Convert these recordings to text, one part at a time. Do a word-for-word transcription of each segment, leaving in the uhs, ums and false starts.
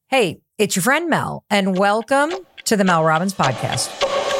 Hey, it's your friend Mel, and welcome to the Mel Robbins Podcast.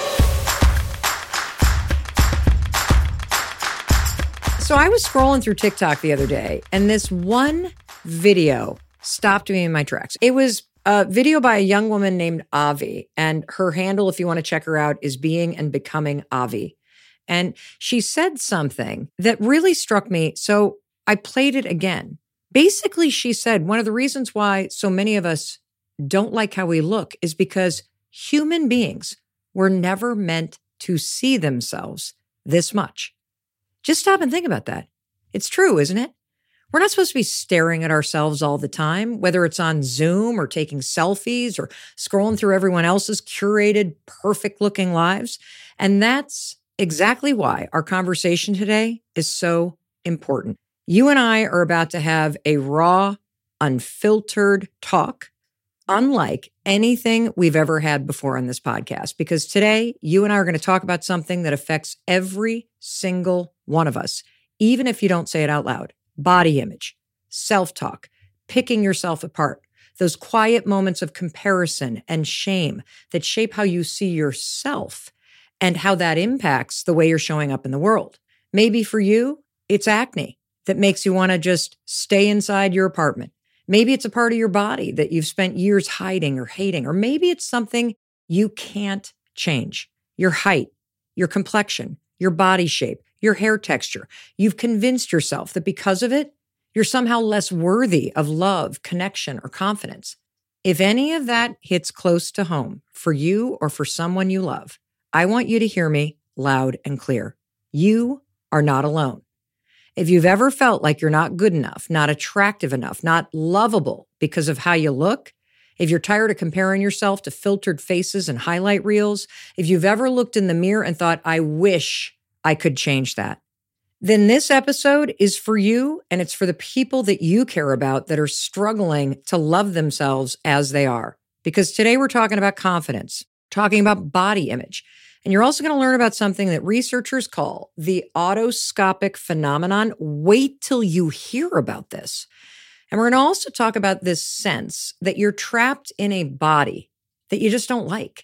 So I was scrolling through TikTok the other day, and this one video stopped me in my tracks. It was a video by a young woman named Avi, and her handle, if you want to check her out, is Being and Becoming Avi. And she said something that really struck me, so I played it again. Basically, she said one of the reasons why so many of us don't like how we look is because human beings were never meant to see themselves this much. Just stop and think about that. It's true, isn't it? We're not supposed to be staring at ourselves all the time, whether it's on Zoom or taking selfies or scrolling through everyone else's curated, perfect-looking lives. And that's exactly why our conversation today is so important. You and I are about to have a raw, unfiltered talk, unlike anything we've ever had before on this podcast, because today you and I are going to talk about something that affects every single one of us, even if you don't say it out loud. Body image, self-talk, picking yourself apart, those quiet moments of comparison and shame that shape how you see yourself and how that impacts the way you're showing up in the world. Maybe for you, it's acne that makes you want to just stay inside your apartment. Maybe it's a part of your body that you've spent years hiding or hating, or maybe it's something you can't change. Your height, your complexion, your body shape, your hair texture. You've convinced yourself that because of it, you're somehow less worthy of love, connection, or confidence. If any of that hits close to home for you or for someone you love, I want you to hear me loud and clear. You are not alone. If you've ever felt like you're not good enough, not attractive enough, not lovable because of how you look, if you're tired of comparing yourself to filtered faces and highlight reels, if you've ever looked in the mirror and thought, I wish I could change that, then this episode is for you, and it's for the people that you care about that are struggling to love themselves as they are. Because today we're talking about confidence, talking about body image. And you're also going to learn about something that researchers call the autoscopic phenomenon. Wait till you hear about this. And we're going to also talk about this sense that you're trapped in a body that you just don't like,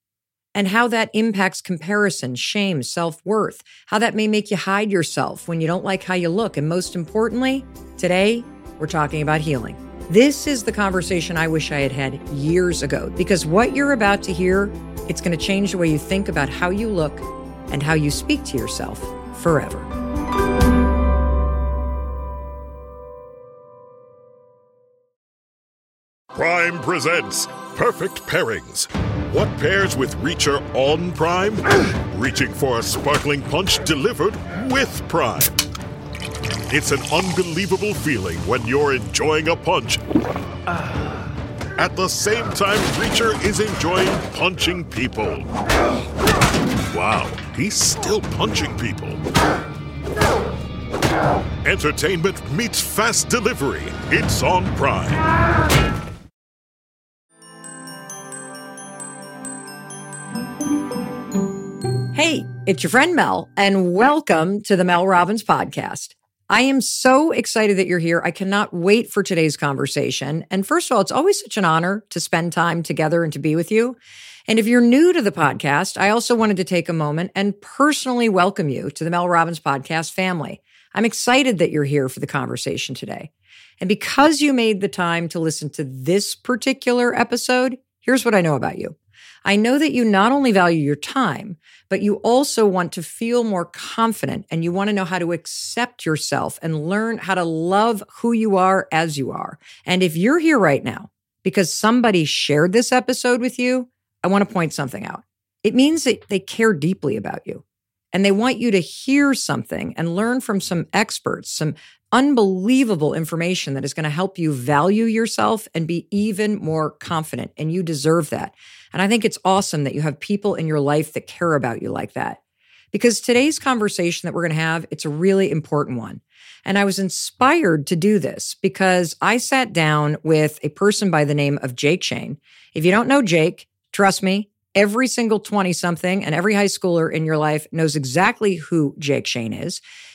and how that impacts comparison, shame, self-worth, how that may make you hide yourself when you don't like how you look. And most importantly, today, we're talking about healing. This is the conversation I wish I had had years ago, because what you're about to hear, it's going to change the way you think about how you look and how you speak to yourself forever. Prime presents Perfect Pairings. What pairs with Reacher on Prime? Reaching for a sparkling punch delivered with Prime. It's an unbelievable feeling when you're enjoying a punch at the same time Reacher is enjoying punching people. Wow, he's still punching people. Entertainment meets fast delivery. It's on Prime. Hey, it's your friend Mel, and welcome to the Mel Robbins Podcast. I am so excited that you're here. I cannot wait for today's conversation. And first of all, it's always such an honor to spend time together and to be with you. And if you're new to the podcast, I also wanted to take a moment and personally welcome you to the Mel Robbins Podcast family. I'm excited that you're here for the conversation today. And because you made the time to listen to this particular episode, here's what I know about you. I know that you not only value your time, but you also want to feel more confident, and you want to know how to accept yourself and learn how to love who you are as you are. And if you're here right now because somebody shared this episode with you, I want to point something out. It means that they care deeply about you, and they want you to hear something and learn from some experts, some unbelievable information that is going to help you value yourself and be even more confident. And you deserve that. And I think it's awesome that you have people in your life that care about you like that. Because today's conversation that we're going to have, it's a really important one. And I was inspired to do this because I sat down with a person by the name of Jake Shane. If you don't know Jake, trust me, every single twenty-something and every high schooler in your life knows exactly who Jake Shane is.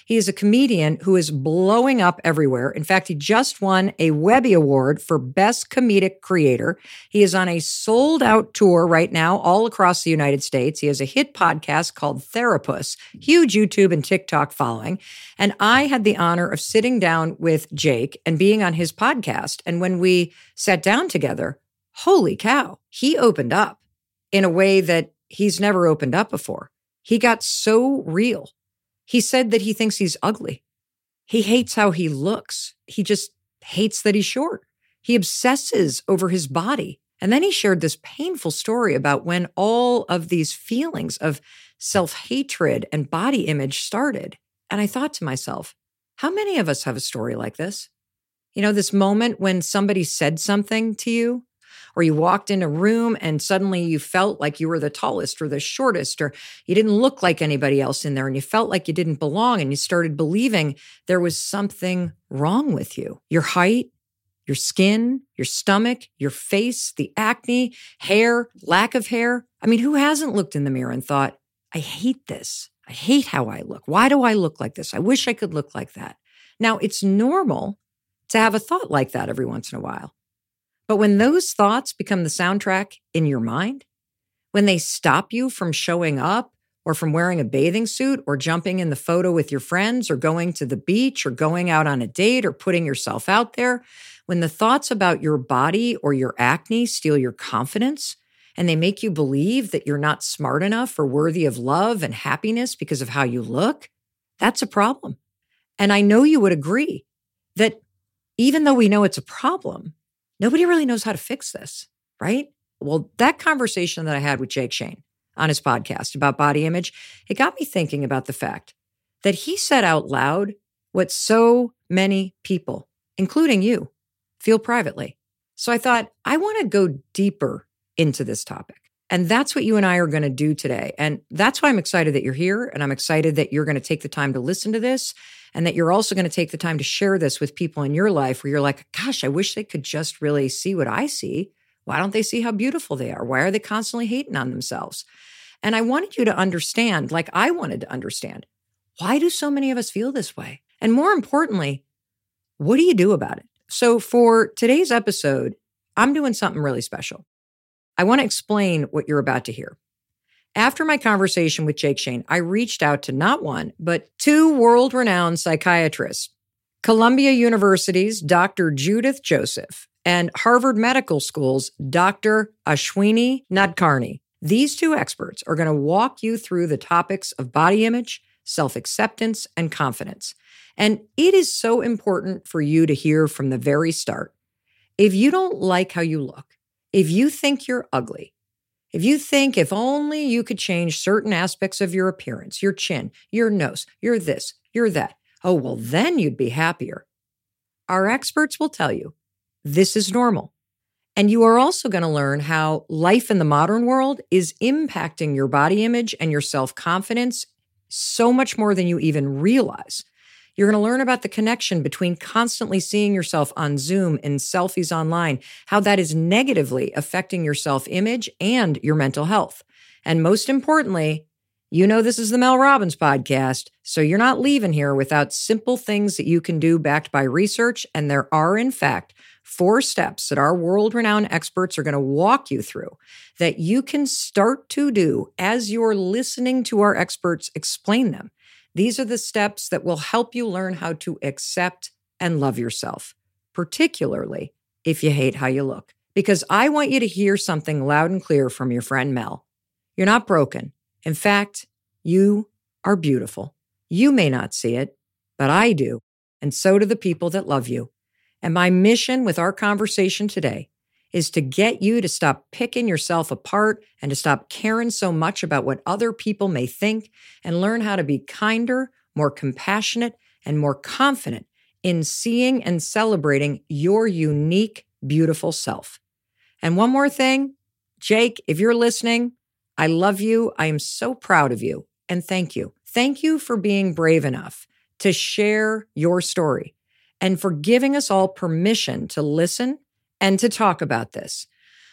He is a comedian who is blowing up everywhere. In fact, he just won a Webby Award for Best Comedic Creator. He is on a sold-out tour right now all across the United States. He has a hit podcast called Therapus, huge YouTube and TikTok following. And I had the honor of sitting down with Jake and being on his podcast. And when we sat down together, holy cow, he opened up in a way that he's never opened up before. He got so real. He said that he thinks he's ugly. He hates how he looks. He just hates that he's short. He obsesses over his body. And then he shared this painful story about when all of these feelings of self-hatred and body image started. And I thought to myself, how many of us have a story like this? You know, this moment when somebody said something to you, or you walked in a room and suddenly you felt like you were the tallest or the shortest, or you didn't look like anybody else in there and you felt like you didn't belong and you started believing there was something wrong with you. Your height, your skin, your stomach, your face, the acne, hair, lack of hair. I mean, who hasn't looked in the mirror and thought, I hate this. I hate how I look. Why do I look like this? I wish I could look like that. Now, it's normal to have a thought like that every once in a while. But when those thoughts become the soundtrack in your mind, when they stop you from showing up or from wearing a bathing suit or jumping in the photo with your friends or going to the beach or going out on a date or putting yourself out there, when the thoughts about your body or your acne steal your confidence and they make you believe that you're not smart enough or worthy of love and happiness because of how you look, that's a problem. And I know you would agree that even though we know it's a problem, nobody really knows how to fix this, right? Well, that conversation that I had with Jake Shane on his podcast about body image, it got me thinking about the fact that he said out loud what so many people, including you, feel privately. So I thought, I want to go deeper into this topic. And that's what you and I are going to do today. And that's why I'm excited that you're here. And I'm excited that you're going to take the time to listen to this. And that you're also going to take the time to share this with people in your life where you're like, gosh, I wish they could just really see what I see. Why don't they see how beautiful they are? Why are they constantly hating on themselves? And I wanted you to understand, like I wanted to understand, why do so many of us feel this way? And more importantly, what do you do about it? So for today's episode, I'm doing something really special. I want to explain what you're about to hear. After my conversation with Jake Shane, I reached out to not one, but two world-renowned psychiatrists, Columbia University's Doctor Judith Joseph and Harvard Medical School's Doctor Ashwini Nadkarni. These two experts are going to walk you through the topics of body image, self-acceptance, and confidence. And it is so important for you to hear from the very start. If you don't like how you look, if you think you're ugly, if you think if only you could change certain aspects of your appearance, your chin, your nose, your this, your that, oh, well, then you'd be happier. Our experts will tell you this is normal. And you are also going to learn how life in the modern world is impacting your body image and your self-confidence so much more than you even realize. You're going to learn about the connection between constantly seeing yourself on Zoom and selfies online, how that is negatively affecting your self-image and your mental health. And most importantly, you know this is the Mel Robbins podcast, so you're not leaving here without simple things that you can do backed by research. And there are, in fact, four steps that our world-renowned experts are going to walk you through that you can start to do as you're listening to our experts explain them. These are the steps that will help you learn how to accept and love yourself, particularly if you hate how you look. Because I want you to hear something loud and clear from your friend Mel. You're not broken. In fact, you are beautiful. You may not see it, but I do, and so do the people that love you. And my mission with our conversation today is to get you to stop picking yourself apart and to stop caring so much about what other people may think and learn how to be kinder, more compassionate, and more confident in seeing and celebrating your unique, beautiful self. And one more thing, Jake, if you're listening, I love you. I am so proud of you. And thank you. Thank you for being brave enough to share your story and for giving us all permission to listen and to talk about this.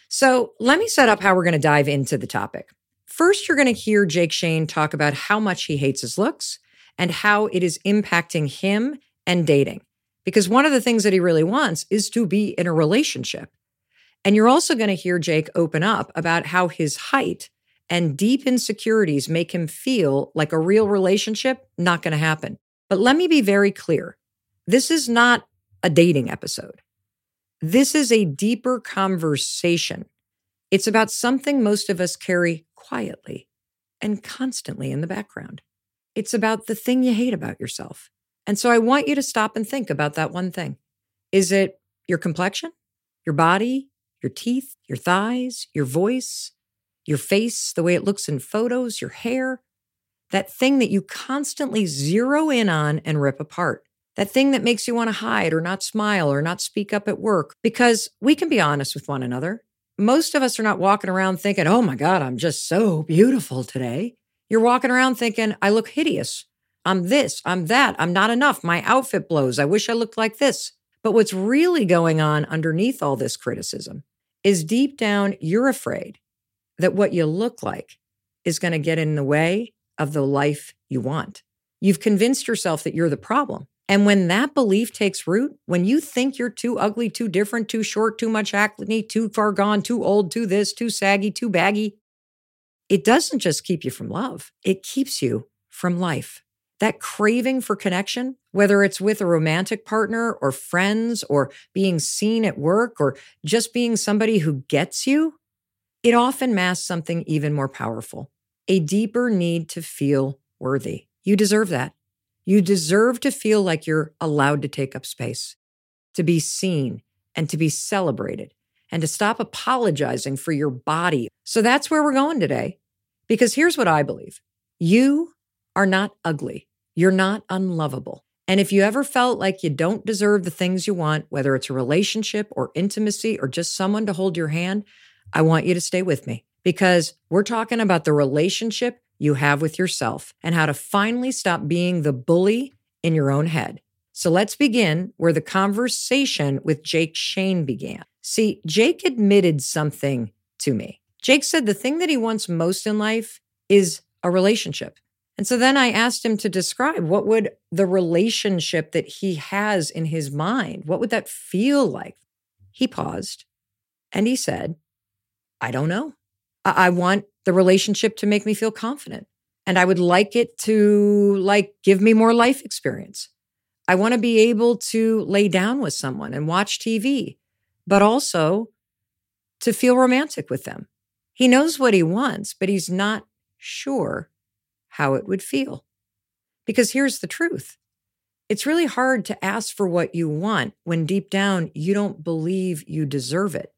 So let me set up how we're going to dive into the topic. First, you're going to hear Jake Shane talk about how much he hates his looks. and how it is impacting him and dating. Because one of the things that he really wants is to be in a relationship. And you're also going to hear Jake open up about how his height and deep insecurities make him feel like a real relationship not going to happen. But let me be very clear. This is not a dating episode. This is a deeper conversation. It's about something most of us carry quietly and constantly in the background. It's about the thing you hate about yourself. And so I want you to stop and think about that one thing. Is it your complexion, your body, your teeth, your thighs, your voice, your face, the way it looks in photos, your hair? That thing that you constantly zero in on and rip apart. That thing that makes you want to hide or not smile or not speak up at work. Because we can be honest with one another. Most of us are not walking around thinking, oh my God, I'm just so beautiful today. You're walking around thinking, I look hideous. I'm this, I'm that, I'm not enough. My outfit blows. I wish I looked like this. But what's really going on underneath all this criticism is deep down, you're afraid that what you look like is going to get in the way of the life you want. You've convinced yourself that you're the problem. And when that belief takes root, when you think you're too ugly, too different, too short, too much acne, too far gone, too old, too this, too saggy, too baggy, it doesn't just keep you from love. It keeps you from life. That craving for connection, whether it's with a romantic partner or friends or being seen at work or just being somebody who gets you, it often masks something even more powerful, a deeper need to feel worthy. You deserve that. You deserve to feel like you're allowed to take up space, to be seen and to be celebrated, and to stop apologizing for your body. So that's where we're going today. Because here's what I believe. You are not ugly. You're not unlovable. And if you ever felt like you don't deserve the things you want, whether it's a relationship or intimacy or just someone to hold your hand, I want you to stay with me. Because we're talking about the relationship you have with yourself and how to finally stop being the bully in your own head. So let's begin where the conversation with Jake Shane began. See, Jake admitted something to me. Jake said the thing that he wants most in life is a relationship. And so then I asked him to describe what would the relationship that he has in his mind, what would that feel like? He paused and he said, I don't know. I, I want the relationship to make me feel confident. And I would like it to like give me more life experience. I want to be able to lay down with someone and watch T V, but also to feel romantic with them. He knows what he wants, but he's not sure how it would feel. Because here's the truth. It's really hard to ask for what you want when deep down you don't believe you deserve it.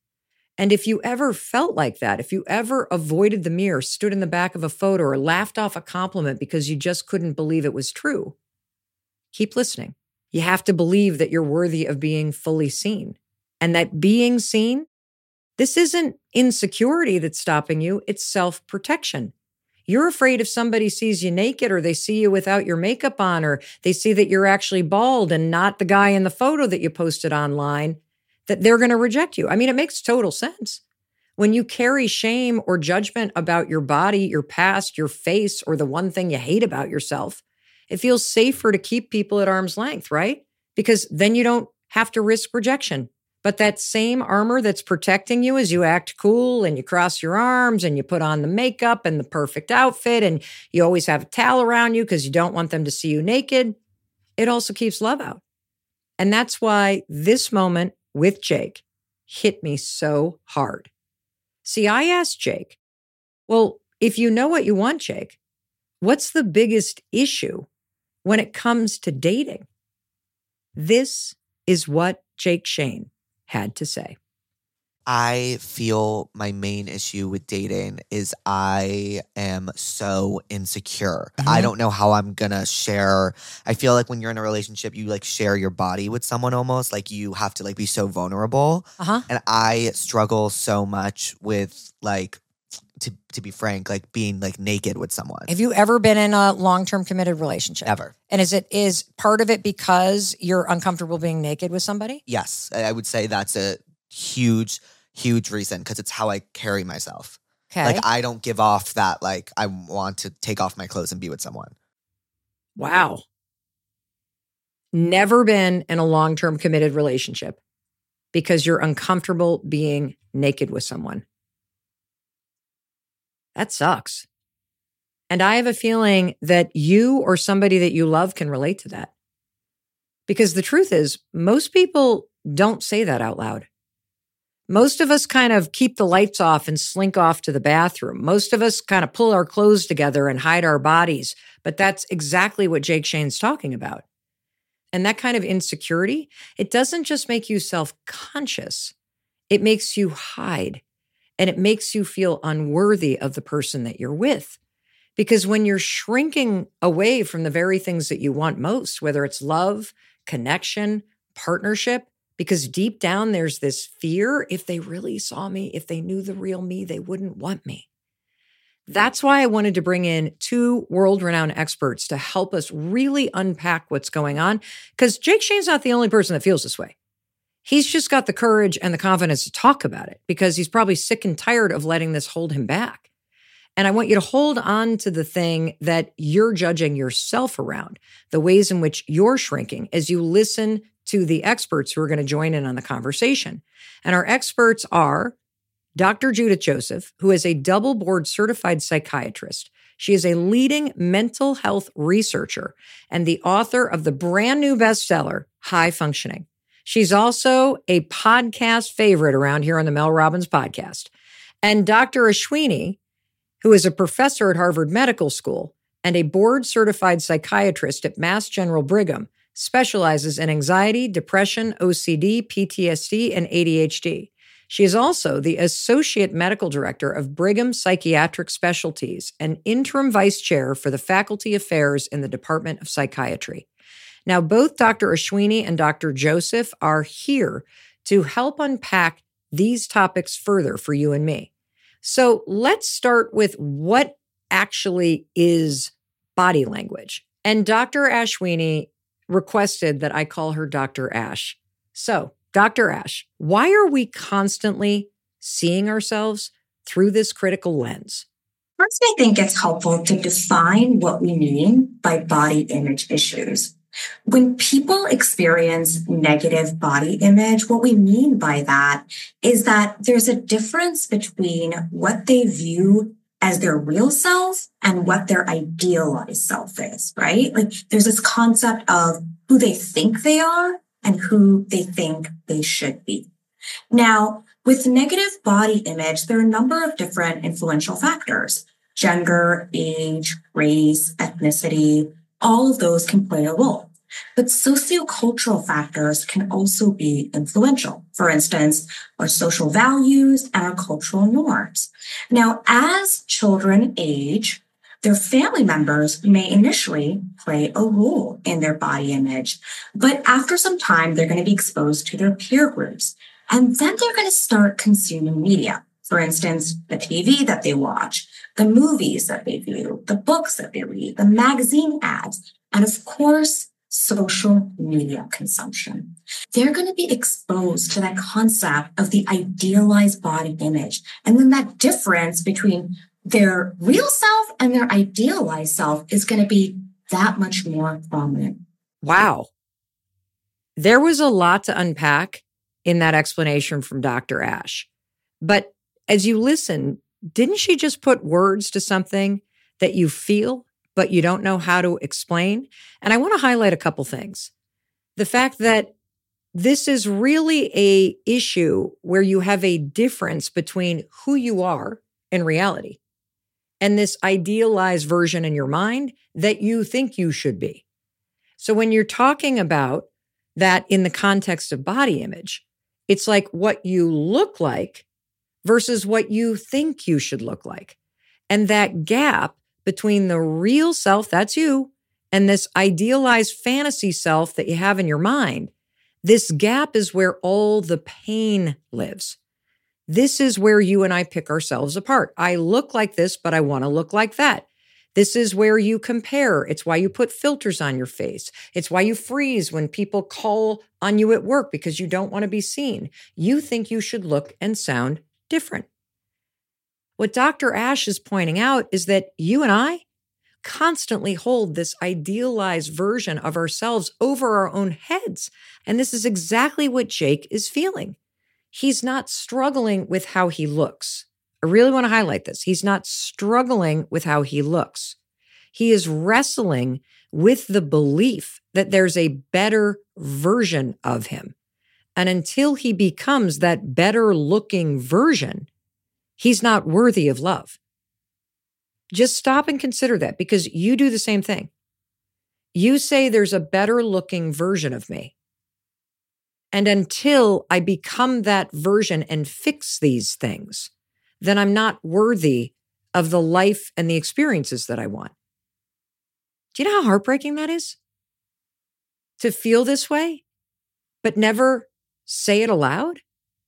And if you ever felt like that, if you ever avoided the mirror, stood in the back of a photo, or laughed off a compliment because you just couldn't believe it was true, keep listening. You have to believe that you're worthy of being fully seen. And that being seen, this isn't insecurity that's stopping you, it's self-protection. You're afraid if somebody sees you naked or they see you without your makeup on or they see that you're actually bald and not the guy in the photo that you posted online, that they're going to reject you. I mean, it makes total sense. When you carry shame or judgment about your body, your past, your face, or the one thing you hate about yourself, it feels safer to keep people at arm's length, right? Because then you don't have to risk rejection. But that same armor that's protecting you as you act cool and you cross your arms and you put on the makeup and the perfect outfit and you always have a towel around you because you don't want them to see you naked, it also keeps love out. And that's why this moment with Jake hit me so hard. See, I asked Jake, well, if you know what you want, Jake, what's the biggest issue when it comes to dating? This is what Jake Shane had to say. I feel my main issue with dating is I am so insecure. Mm-hmm. I don't know how I'm gonna share. I feel like when you're in a relationship, you like share your body with someone almost. Like you have to like be so vulnerable. Uh-huh. And I struggle so much with like, to to be frank, like being like naked with someone. Have you ever been in a long-term committed relationship? Ever. And is it is part of it because you're uncomfortable being naked with somebody? Yes. I would say that's a huge, huge reason because it's how I carry myself. Okay. Like I don't give off that like I want to take off my clothes and be with someone. Wow. Never been in a long-term committed relationship because you're uncomfortable being naked with someone. That sucks. And I have a feeling that you or somebody that you love can relate to that. Because the truth is, most people don't say that out loud. Most of us kind of keep the lights off and slink off to the bathroom. Most of us kind of pull our clothes together and hide our bodies. But that's exactly what Jake Shane's talking about. And that kind of insecurity, it doesn't just make you self-conscious. It makes you hide. And it makes you feel unworthy of the person that you're with. Because when you're shrinking away from the very things that you want most, whether it's love, connection, partnership, because deep down there's this fear, if they really saw me, if they knew the real me, they wouldn't want me. That's why I wanted to bring in two world-renowned experts to help us really unpack what's going on, because Jake Shane's not the only person that feels this way. He's just got the courage and the confidence to talk about it because he's probably sick and tired of letting this hold him back. And I want you to hold on to the thing that you're judging yourself around, the ways in which you're shrinking as you listen to the experts who are going to join in on the conversation. And our experts are Doctor Judith Joseph, who is a double board certified psychiatrist. She is a leading mental health researcher and the author of the brand new bestseller, High Functioning. She's also a podcast favorite around here on the Mel Robbins podcast. And Doctor Ashwini, who is a professor at Harvard Medical School and a board-certified psychiatrist at Mass General Brigham, specializes in anxiety, depression, O C D, P T S D, and A D H D. She is also the Associate Medical Director of Brigham Psychiatric Specialties and Interim Vice Chair for the Faculty Affairs in the Department of Psychiatry. Now, both Doctor Ashwini and Doctor Joseph are here to help unpack these topics further for you and me. So let's start with what actually is body language. And Doctor Ashwini requested that I call her Doctor Ash. So, Doctor Ash, why are we constantly seeing ourselves through this critical lens? First, I think it's helpful to define what we mean by body image issues. When people experience negative body image, what we mean by that is that there's a difference between what they view as their real self and what their idealized self is, right? Like there's this concept of who they think they are and who they think they should be. Now, with negative body image, there are a number of different influential factors: gender, age, race, ethnicity. All of those can play a role. But sociocultural factors can also be influential. For instance, our social values and our cultural norms. Now, as children age, their family members may initially play a role in their body image, but after some time, they're going to be exposed to their peer groups. And then they're going to start consuming media. For instance, the T V that they watch, the movies that they view, the books that they read, the magazine ads, and of course, social media consumption. They're going to be exposed to that concept of the idealized body image. And then that difference between their real self and their idealized self is going to be that much more prominent. Wow. There was a lot to unpack in that explanation from Doctor Ash. But as you listen, didn't she just put words to something that you feel, but you don't know how to explain? And I want to highlight a couple things. The fact that this is really a issue where you have a difference between who you are in reality and this idealized version in your mind that you think you should be. So when you're talking about that in the context of body image, it's like what you look like versus what you think you should look like. And that gap between the real self, that's you, and this idealized fantasy self that you have in your mind, this gap is where all the pain lives. This is where you and I pick ourselves apart. I look like this, but I want to look like that. This is where you compare. It's why you put filters on your face. It's why you freeze when people call on you at work because you don't want to be seen. You think you should look and sound different. What Doctor Ash is pointing out is that you and I constantly hold this idealized version of ourselves over our own heads. And this is exactly what Jake is feeling. He's not struggling with how he looks. I really want to highlight this. He's not struggling with how he looks. He is wrestling with the belief that there's a better version of him. And until he becomes that better looking version, he's not worthy of love. Just stop and consider that, because you do the same thing. You say there's a better looking version of me. And until I become that version and fix these things, then I'm not worthy of the life and the experiences that I want. Do you know how heartbreaking that is? To feel this way, but never say it aloud?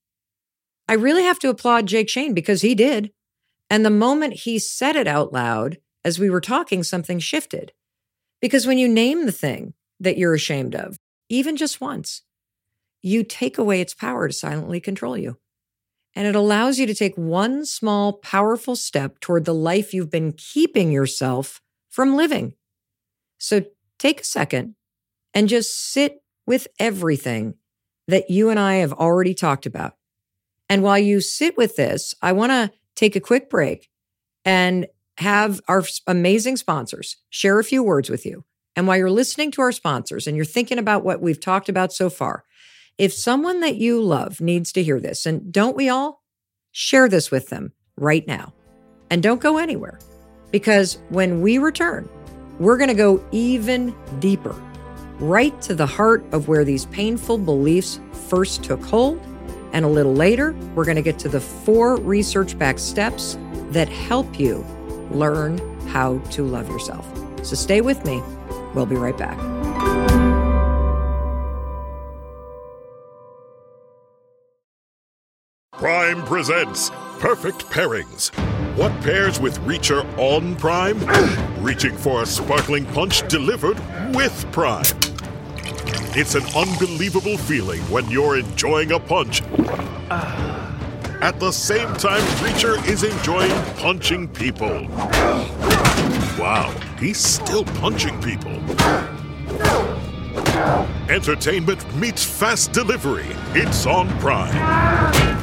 I really have to applaud Jake Shane, because he did. And the moment he said it out loud, as we were talking, something shifted. Because when you name the thing that you're ashamed of, even just once, you take away its power to silently control you. And it allows you to take one small, powerful step toward the life you've been keeping yourself from living. So take a second and just sit with everything that you and I have already talked about. And while you sit with this, I want to take a quick break and have our amazing sponsors share a few words with you. And while you're listening to our sponsors and you're thinking about what we've talked about so far, if someone that you love needs to hear this, and don't we all, share this with them right now. And don't go anywhere, because when we return, we're going to go even deeper, right to the heart of where these painful beliefs first took hold. And a little later, we're going to get to the four research-backed steps that help you learn how to love yourself. So stay with me. We'll be right back. Prime presents Perfect Pairings. What pairs with Reacher on Prime? Reaching for a sparkling punch delivered with Prime. It's an unbelievable feeling when you're enjoying a punch at the same time Reacher is enjoying punching people. Wow, he's still punching people. Entertainment meets fast delivery. It's on Prime.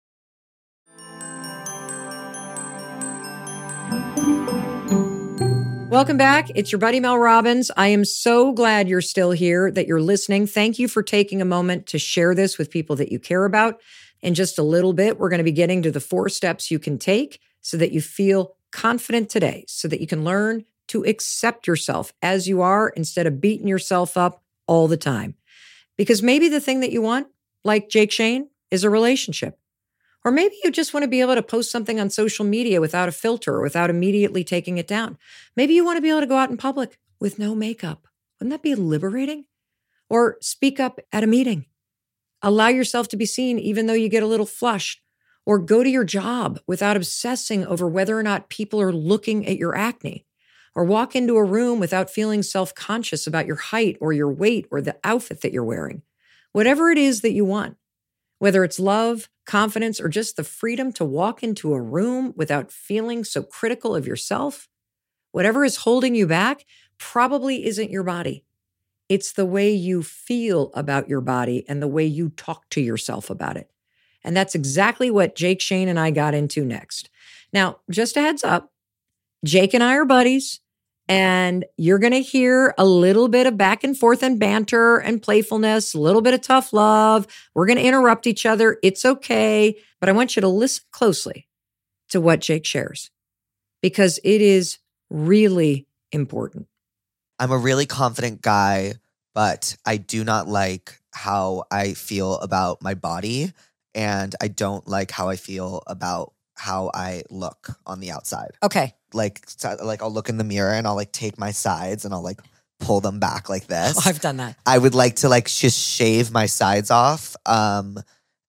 Welcome back. It's your buddy Mel Robbins. I am so glad you're still here, that you're listening. Thank you for taking a moment to share this with people that you care about. In just a little bit, we're going to be getting to the four steps you can take so that you feel confident today, so that you can learn to accept yourself as you are instead of beating yourself up all the time. Because maybe the thing that you want, like Jake Shane, is a relationship. Or maybe you just want to be able to post something on social media without a filter or without immediately taking it down. Maybe you want to be able to go out in public with no makeup. Wouldn't that be liberating? Or speak up at a meeting. Allow yourself to be seen even though you get a little flushed. Or go to your job without obsessing over whether or not people are looking at your acne. Or walk into a room without feeling self-conscious about your height or your weight or the outfit that you're wearing. Whatever it is that you want. Whether it's love, confidence, or just the freedom to walk into a room without feeling so critical of yourself, whatever is holding you back probably isn't your body. It's the way you feel about your body and the way you talk to yourself about it. And that's exactly what Jake Shane and I got into next. Now, just a heads up, Jake and I are buddies. And you're going to hear a little bit of back and forth and banter and playfulness, a little bit of tough love. We're going to interrupt each other. It's okay. But I want you to listen closely to what Jake shares, because it is really important. I'm a really confident guy, but I do not like how I feel about my body. And I don't like how I feel about how I look on the outside. Okay. Like, so, like I'll look in the mirror and I'll like take my sides and I'll like pull them back like this. Oh, I've done that. I would like to like just shave my sides off. Um,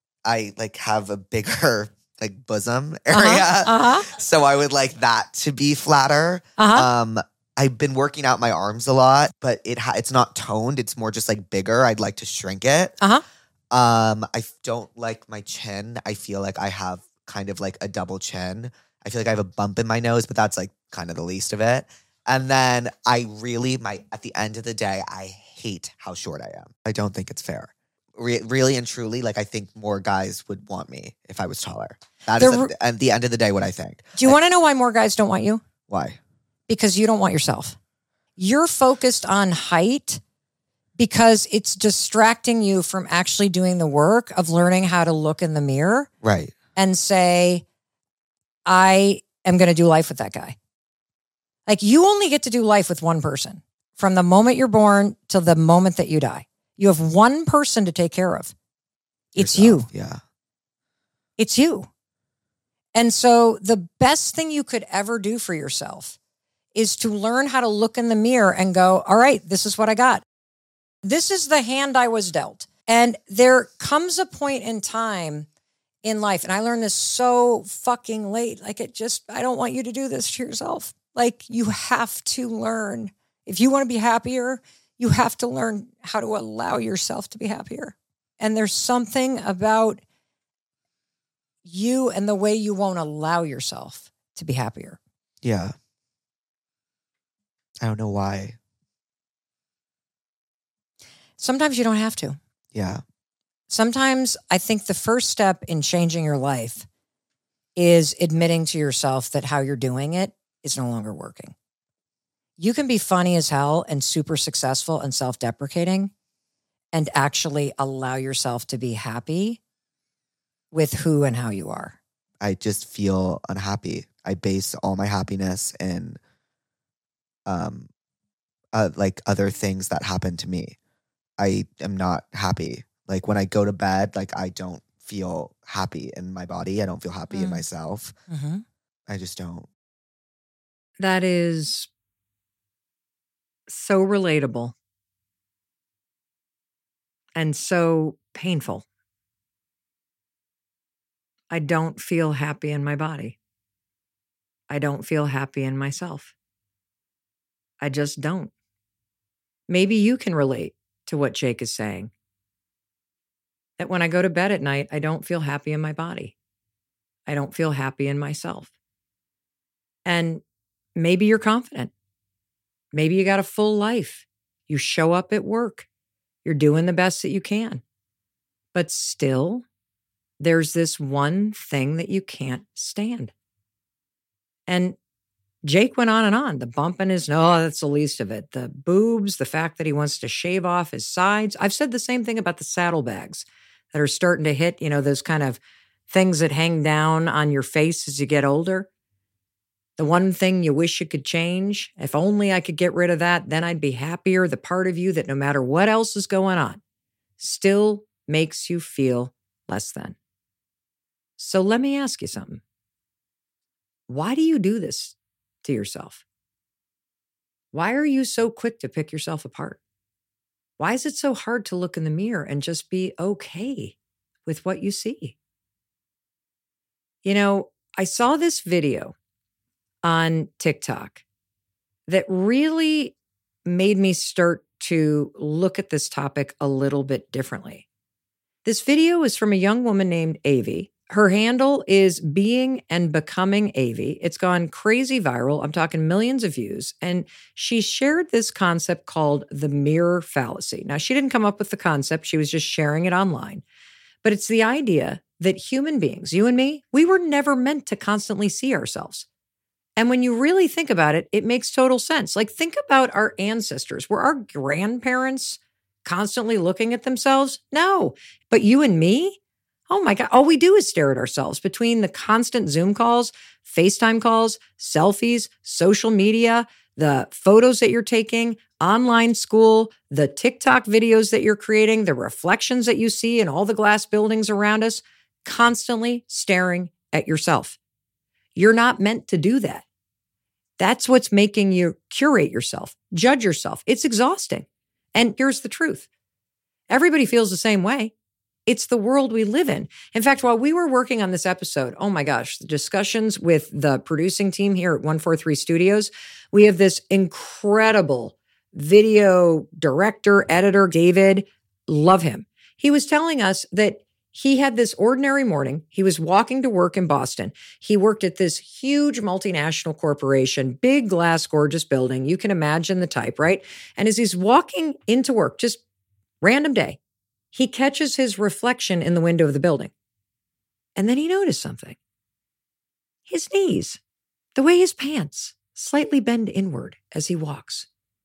I like have a bigger like bosom area. Uh-huh, uh-huh. So I would like that to be flatter. Uh-huh. Um, I've been working out my arms a lot, but it ha- it's not toned. It's more just like bigger. I'd like to shrink it. Uh-huh. Um, I don't like my chin. I feel like I have kind of like a double chin. I feel like I have a bump in my nose, but that's like kind of the least of it. And then I really, my at the end of the day, I hate how short I am. I don't think it's fair. Re- really and truly, like I think more guys would want me if I was taller. That is The- at, at the end of the day what I think. Do you I- want to know why more guys don't want you? Why? Because you don't want yourself. You're focused on height because it's distracting you from actually doing the work of learning how to look in the mirror Right. and say, I am going to do life with that guy. Like you only get to do life with one person from the moment you're born till the moment that you die. You have one person to take care of. It's Yourself. you. Yeah. It's you. And so the best thing you could ever do for yourself is to learn how to look in the mirror and go, all right, this is what I got. This is the hand I was dealt. And there comes a point in time in life, and I learned this so fucking late. Like it just, I don't want you to do this to yourself. Like you have to learn. If you want to be happier, you have to learn how to allow yourself to be happier. And there's something about you and the way you won't allow yourself to be happier. Yeah. I don't know why. Sometimes you don't have to. Yeah. Sometimes I think the first step in changing your life is admitting to yourself that how you're doing it is no longer working. You can be funny as hell and super successful and self-deprecating and actually allow yourself to be happy with who and how you are. I just feel unhappy. I base all my happiness in um uh, like other things that happen to me. I am not happy. Like when I go to bed, like I don't feel happy in my body. I don't feel happy Mm. in myself. Mm-hmm. I just don't. That is so relatable and so painful. I don't feel happy in my body. I don't feel happy in myself. I just don't. Maybe you can relate to what Jake is saying. That when I go to bed at night, I don't feel happy in my body. I don't feel happy in myself. And maybe you're confident. Maybe you got a full life. You show up at work. You're doing the best that you can. But still, there's this one thing that you can't stand. And Jake went on and on. The bump in his nose, that's the least of it. The boobs, the fact that he wants to shave off his sides. I've said the same thing about the saddlebags that are starting to hit, you know, those kind of things that hang down on your face as you get older. The one thing you wish you could change, if only I could get rid of that, then I'd be happier. The part of you that no matter what else is going on, still makes you feel less than. So let me ask you something. Why do you do this to yourself? Why are you so quick to pick yourself apart? Why is it so hard to look in the mirror and just be okay with what you see? You know, I saw this video on TikTok that really made me start to look at this topic a little bit differently. This video is from a young woman named Avi. Her handle is Being and Becoming Avi. It's gone crazy viral. I'm talking millions of views. And she shared this concept called the mirror fallacy. Now, she didn't come up with the concept. She was just sharing it online. But it's the idea that human beings, you and me, we were never meant to constantly see ourselves. And when you really think about it, it makes total sense. Like, think about our ancestors. Were our grandparents constantly looking at themselves? No. But you and me? Oh my God. All we do is stare at ourselves between the constant Zoom calls, FaceTime calls, selfies, social media, the photos that you're taking, online school, the TikTok videos that you're creating, the reflections that you see in all the glass buildings around us, constantly staring at yourself. You're not meant to do that. That's what's making you curate yourself, judge yourself. It's exhausting. And here's the truth. Everybody feels the same way. It's the world we live in. In fact, while we were working on this episode, oh my gosh, the discussions with the producing team here at one forty-three Studios, we have this incredible video director, editor, David. Love him. He was telling us that He had this ordinary morning. He was walking to work in Boston. He worked at this huge multinational corporation, big glass, gorgeous building. You can imagine the type, right? And as he's walking into work, just random day, he catches his reflection in the window of the building. And then he noticed something. His knees, the way his pants slightly bend inward as he walks.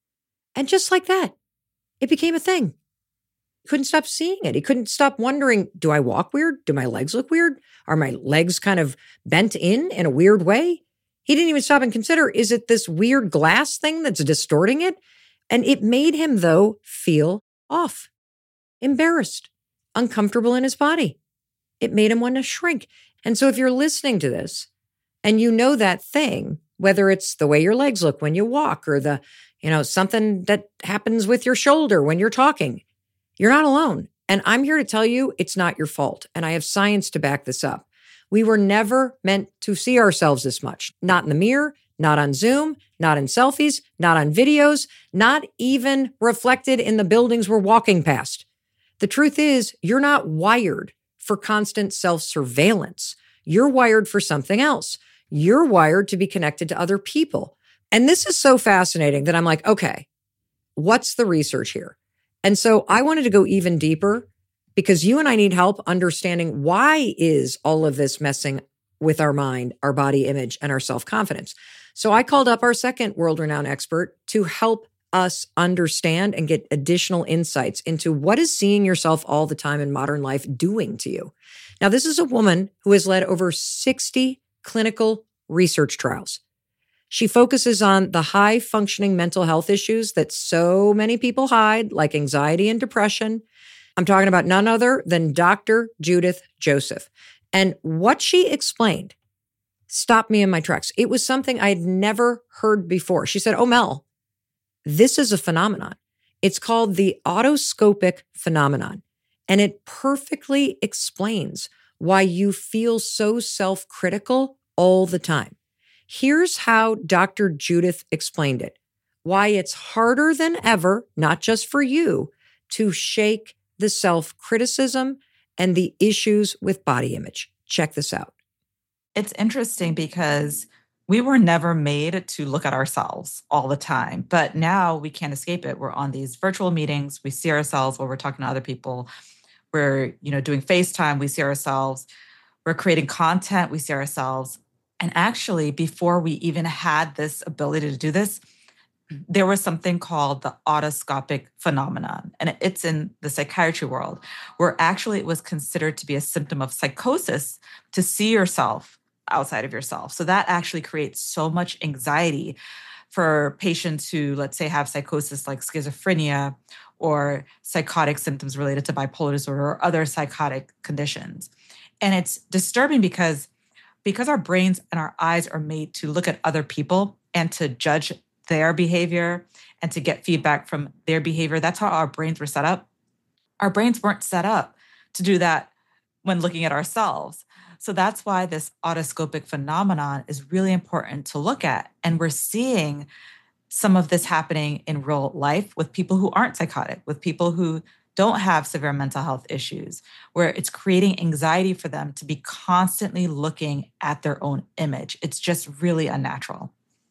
And just like that, it became a thing. He couldn't stop seeing it. He couldn't stop wondering, do I walk weird? Do my legs look weird? Are my legs kind of bent in in a weird way? He didn't even stop and consider, is it this weird glass thing that's distorting it? And it made him, though, feel off, embarrassed, uncomfortable in his body. It made him want to shrink. And so if you're listening to this and you know that thing, whether it's the way your legs look when you walk or the, you know, something that happens with your shoulder when you're talking, you're not alone. And I'm here to tell you it's not your fault. And I have science to back this up. We were never meant to see ourselves this much. Not in the mirror, not on Zoom, not in selfies, not on videos, not even reflected in the buildings we're walking past. The truth is, you're not wired for constant self-surveillance. You're wired for something else. You're wired to be connected to other people. And this is so fascinating that I'm like, okay, what's the research here? And so I wanted to go even deeper because you and I need help understanding why is all of this messing with our mind, our body image, and our self-confidence. So I called up our second world-renowned expert to help us understand and get additional insights into what is seeing yourself all the time in modern life doing to you. Now, this is a woman who has led over sixty clinical research trials. She focuses on the high-functioning mental health issues that so many people hide, like anxiety and depression. I'm talking about none other than Doctor Judith Joseph. And what she explained stopped me in my tracks. It was something I'd never heard before. She said, oh, Mel, this is a phenomenon. It's called the autoscopic phenomenon. And it perfectly explains why you feel so self-critical all the time. Here's how Doctor Judith explained it, why it's harder than ever, not just for you, to shake the self-criticism and the issues with body image. Check this out. It's interesting because we were never made to look at ourselves all the time, but now we can't escape it. We're on these virtual meetings. We see ourselves while we're talking to other people. We're, you know, doing FaceTime. We see ourselves. We're creating content. We see ourselves. And actually, before we even had this ability to do this, there was something called the autoscopic phenomenon. And it's in the psychiatry world, where actually it was considered to be a symptom of psychosis to see yourself outside of yourself. So that actually creates so much anxiety for patients who, let's say, have psychosis like schizophrenia or psychotic symptoms related to bipolar disorder or other psychotic conditions. And it's disturbing because Because our brains and our eyes are made to look at other people and to judge their behavior and to get feedback from their behavior. That's how our brains were set up. Our brains weren't set up to do that when looking at ourselves. So that's why this autoscopic phenomenon is really important to look at. And we're seeing some of this happening in real life with people who aren't psychotic, with people who don't have severe mental health issues, where it's creating anxiety for them to be constantly looking at their own image. It's just really unnatural.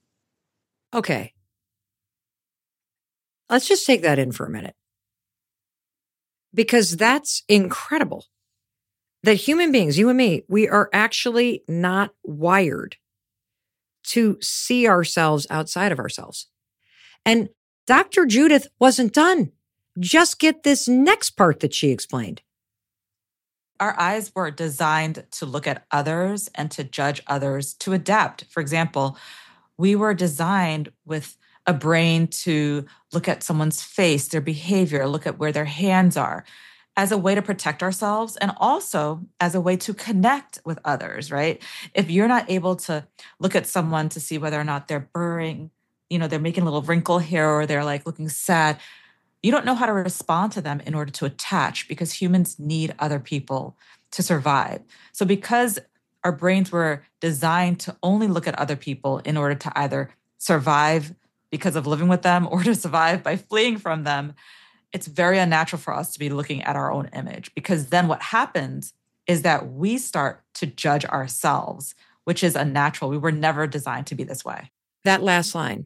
Okay. Let's just take that in for a minute. Because that's incredible. That human beings, you and me, we are actually not wired to see ourselves outside of ourselves. And Doctor Judith wasn't done. Just get this next part that she explained. Our eyes were designed to look at others and to judge others, to adapt. For example, we were designed with a brain to look at someone's face, their behavior, look at where their hands are, as a way to protect ourselves and also as a way to connect with others, right? If you're not able to look at someone to see whether or not they're burring, you know, they're making a little wrinkle here or they're like looking sad, you don't know how to respond to them in order to attach because humans need other people to survive. So because our brains were designed to only look at other people in order to either survive because of living with them or to survive by fleeing from them, it's very unnatural for us to be looking at our own image, because then what happens is that we start to judge ourselves, which is unnatural. We were never designed to be this way. That last line,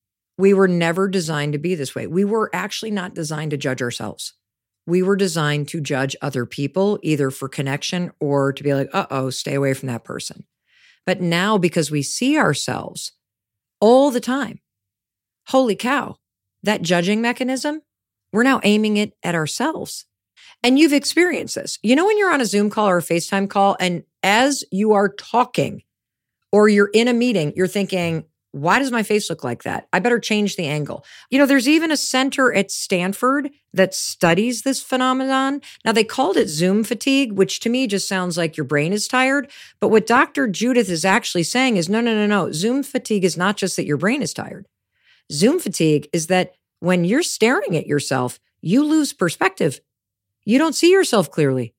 we were never designed to be this way. We were actually not designed to judge ourselves. We were designed to judge other people, either for connection or to be like, uh-oh, stay away from that person. But now, because we see ourselves all the time, holy cow, that judging mechanism, we're now aiming it at ourselves. And you've experienced this. You know, when you're on a Zoom call or a FaceTime call, and as you are talking or you're in a meeting, you're thinking, why does my face look like that? I better change the angle. You know, there's even a center at Stanford that studies this phenomenon. Now, they called it Zoom fatigue, which to me just sounds like your brain is tired. But what Doctor Judith is actually saying is, no, no, no, no. Zoom fatigue is not just that your brain is tired. Zoom fatigue is that when you're staring at yourself, you lose perspective. You don't see yourself clearly.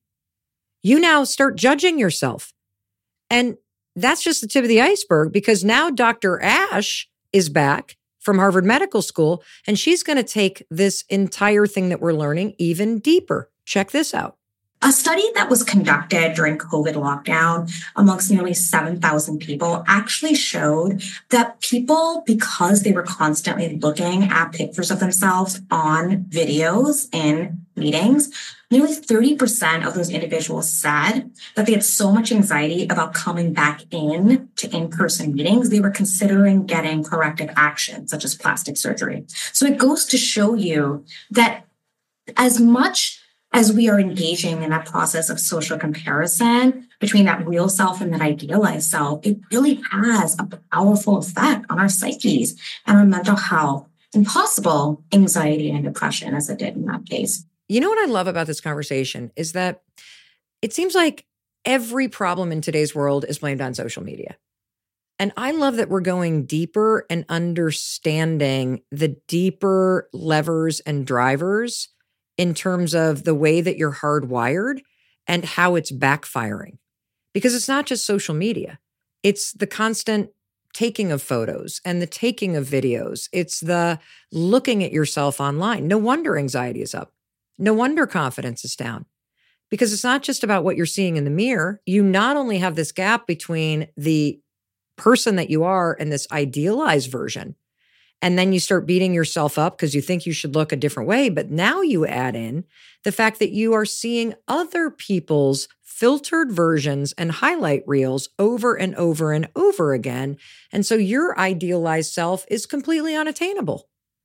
You now start judging yourself. And that's just the tip of the iceberg, because now Doctor Ash is back from Harvard Medical School, and she's going to take this entire thing that we're learning even deeper. Check this out. A study that was conducted during COVID lockdown amongst nearly seven thousand people actually showed that people, because they were constantly looking at pictures of themselves on videos in meetings, nearly thirty percent of those individuals said that they had so much anxiety about coming back in to in-person meetings, they were considering getting corrective action, such as plastic surgery. So it goes to show you that as much as we are engaging in that process of social comparison between that real self and that idealized self, it really has a powerful effect on our psyches and our mental health, and possible anxiety and depression, as it did in that case. You know what I love about this conversation is that it seems like every problem in today's world is blamed on social media. And I love that we're going deeper and understanding the deeper levers and drivers in terms of the way that you're hardwired and how it's backfiring. Because it's not just social media. It's the constant taking of photos and the taking of videos. It's the looking at yourself online. No wonder anxiety is up. No wonder confidence is down. Because it's not just about what you're seeing in the mirror. You not only have this gap between the person that you are and this idealized version, and then you start beating yourself up because you think you should look a different way. But now you add in the fact that you are seeing other people's filtered versions and highlight reels over and over and over again. And so your idealized self is completely unattainable.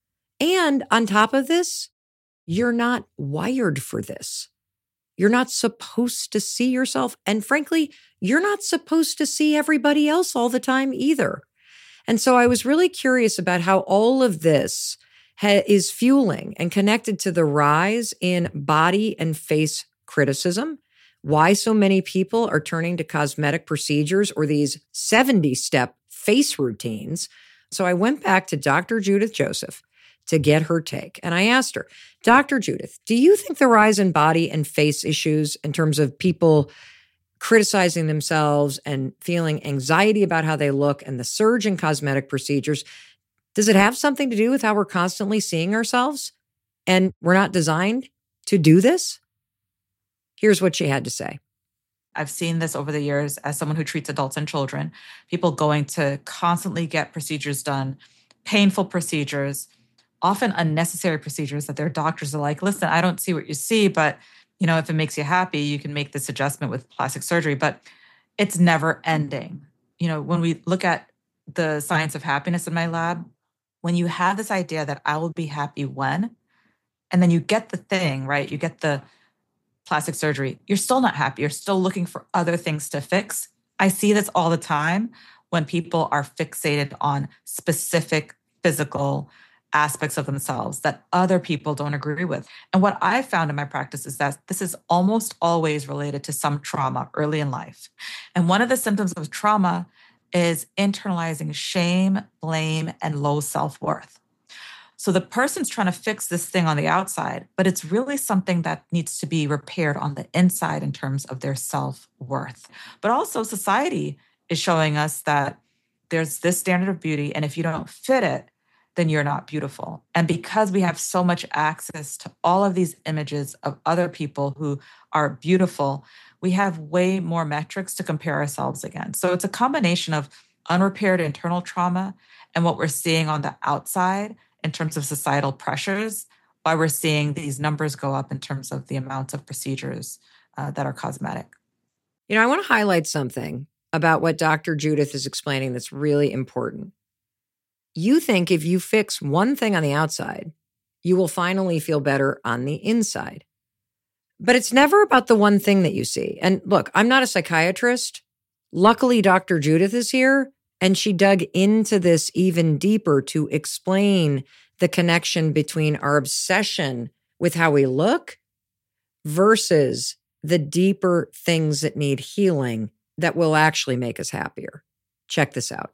And on top of this, you're not wired for this. You're not supposed to see yourself. And frankly, you're not supposed to see everybody else all the time either. And so I was really curious about how all of this ha- is fueling and connected to the rise in body and face criticism, why so many people are turning to cosmetic procedures or these seventy-step face routines. So I went back to Doctor Judith Joseph to get her take. And I asked her, Doctor Judith, do you think the rise in body and face issues in terms of people criticizing themselves and feeling anxiety about how they look and the surge in cosmetic procedures, does it have something to do with how we're constantly seeing ourselves and we're not designed to do this? Here's what she had to say. I've seen this over the years as someone who treats adults and children, people going to constantly get procedures done, painful procedures, often unnecessary procedures that their doctors are like, listen, I don't see what you see, but you know, if it makes you happy, you can make this adjustment with plastic surgery, but it's never ending. You know, when we look at the science of happiness in my lab, when you have this idea that I will be happy when, and then you get the thing, right? You get the plastic surgery, you're still not happy. You're still looking for other things to fix. I see this all the time when people are fixated on specific physical aspects of themselves that other people don't agree with. And what I found in my practice is that this is almost always related to some trauma early in life. And one of the symptoms of trauma is internalizing shame, blame, and low self-worth. So the person's trying to fix this thing on the outside, but it's really something that needs to be repaired on the inside in terms of their self-worth. But also society is showing us that there's this standard of beauty, and if you don't fit it, then you're not beautiful. And because we have so much access to all of these images of other people who are beautiful, we have way more metrics to compare ourselves against. So it's a combination of unrepaired internal trauma and what we're seeing on the outside in terms of societal pressures, why we're seeing these numbers go up in terms of the amount of procedures uh, that are cosmetic. You know, I want to highlight something about what Doctor Judith is explaining that's really important. You think if you fix one thing on the outside, you will finally feel better on the inside. But it's never about the one thing that you see. And look, I'm not a psychiatrist. Luckily, Doctor Judith is here, and she dug into this even deeper to explain the connection between our obsession with how we look versus the deeper things that need healing that will actually make us happier. Check this out.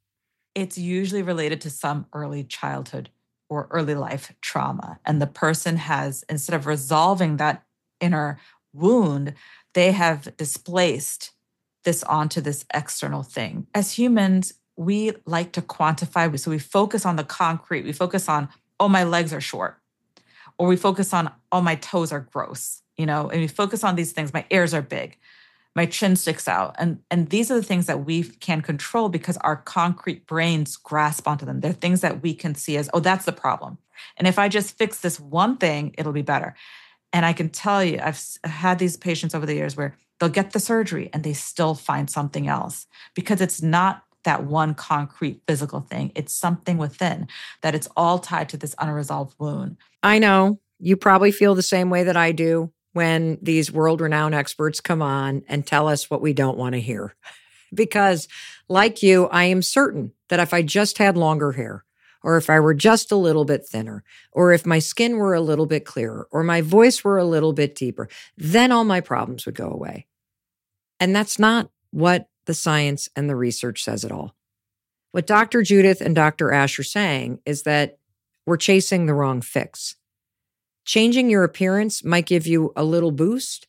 It's usually related to some early childhood or early life trauma. And the person has, instead of resolving that inner wound, they have displaced this onto this external thing. As humans, we like to quantify. So we focus on the concrete. We focus on, oh, my legs are short. Or we focus on, oh, my toes are gross. You know, and we focus on these things. My ears are big. My chin sticks out. And, and these are the things that we can control because our concrete brains grasp onto them. They're things that we can see as, oh, that's the problem. And if I just fix this one thing, it'll be better. And I can tell you, I've had these patients over the years where they'll get the surgery and they still find something else because it's not that one concrete physical thing. It's something within that it's all tied to this unresolved wound. I know you probably feel the same way that I do when these world-renowned experts come on and tell us what we don't want to hear. Because like you, I am certain that if I just had longer hair, or if I were just a little bit thinner, or if my skin were a little bit clearer, or my voice were a little bit deeper, then all my problems would go away. And that's not what the science and the research says at all. What Doctor Judith and Doctor Ash are saying is that we're chasing the wrong fix. Changing your appearance might give you a little boost,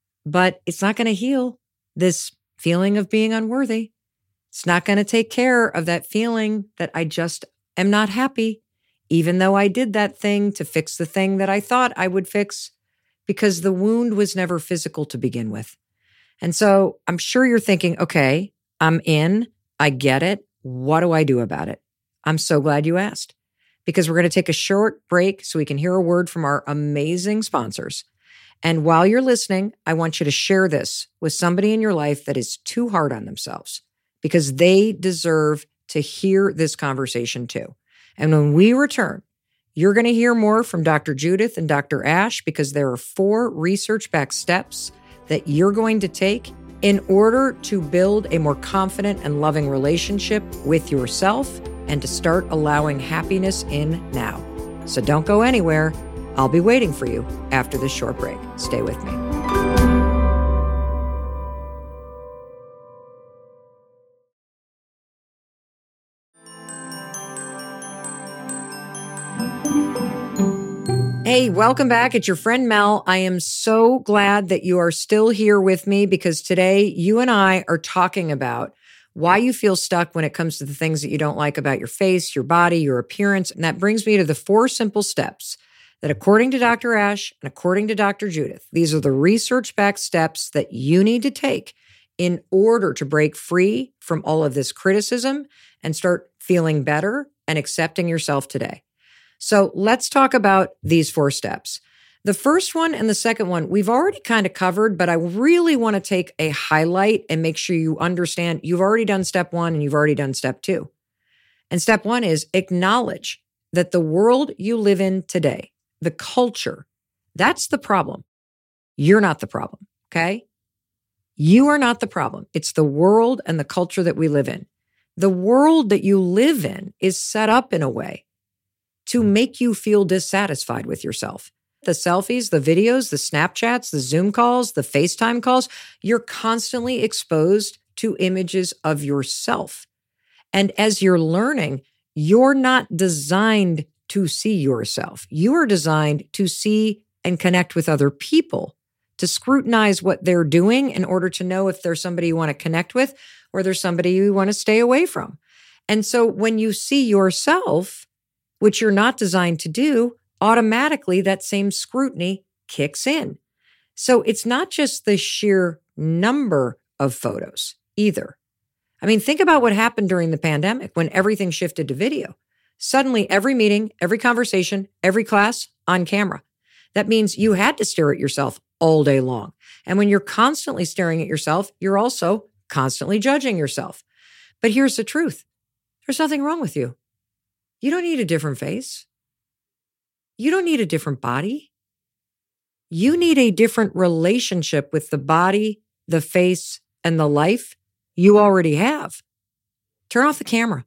but it's not going to heal this feeling of being unworthy. It's not going to take care of that feeling that I just am not happy, even though I did that thing to fix the thing that I thought I would fix, because the wound was never physical to begin with. And so I'm sure you're thinking, okay, I'm in, I get it. What do I do about it? I'm so glad you asked, because we're going to take a short break so we can hear a word from our amazing sponsors. And while you're listening, I want you to share this with somebody in your life that is too hard on themselves, because they deserve to hear this conversation too. And when we return, you're going to hear more from Doctor Judith and Doctor Ash, because there are four research-backed steps that you're going to take in order to build a more confident and loving relationship with yourself and to start allowing happiness in now. So don't go anywhere. I'll be waiting for you after this short break. Stay with me. Hey, welcome back. It's your friend Mel. I am so glad that you are still here with me, because today you and I are talking about why you feel stuck when it comes to the things that you don't like about your face, your body, your appearance. And that brings me to the four simple steps that, according to Doctor Ash and according to Doctor Judith, these are the research-backed steps that you need to take in order to break free from all of this criticism and start feeling better and accepting yourself today. So let's talk about these four steps. The first one and the second one, we've already kind of covered, but I really want to take a highlight and make sure you understand you've already done step one and you've already done step two. And step one is acknowledge that the world you live in today, the culture, that's the problem. You're not the problem, okay? You are not the problem. It's the world and the culture that we live in. The world that you live in is set up in a way to make you feel dissatisfied with yourself. The selfies, the videos, the Snapchats, the Zoom calls, the FaceTime calls, you're constantly exposed to images of yourself. And as you're learning, you're not designed to see yourself. You are designed to see and connect with other people, to scrutinize what they're doing in order to know if there's somebody you want to connect with or there's somebody you want to stay away from. And so when you see yourself, which you're not designed to do, automatically that same scrutiny kicks in. So it's not just the sheer number of photos either. I mean, think about what happened during the pandemic when everything shifted to video. Suddenly, every meeting, every conversation, every class on camera. That means you had to stare at yourself all day long. And when you're constantly staring at yourself, you're also constantly judging yourself. But here's the truth. There's nothing wrong with you. You don't need a different face. You don't need a different body. You need a different relationship with the body, the face, and the life you already have. Turn off the camera.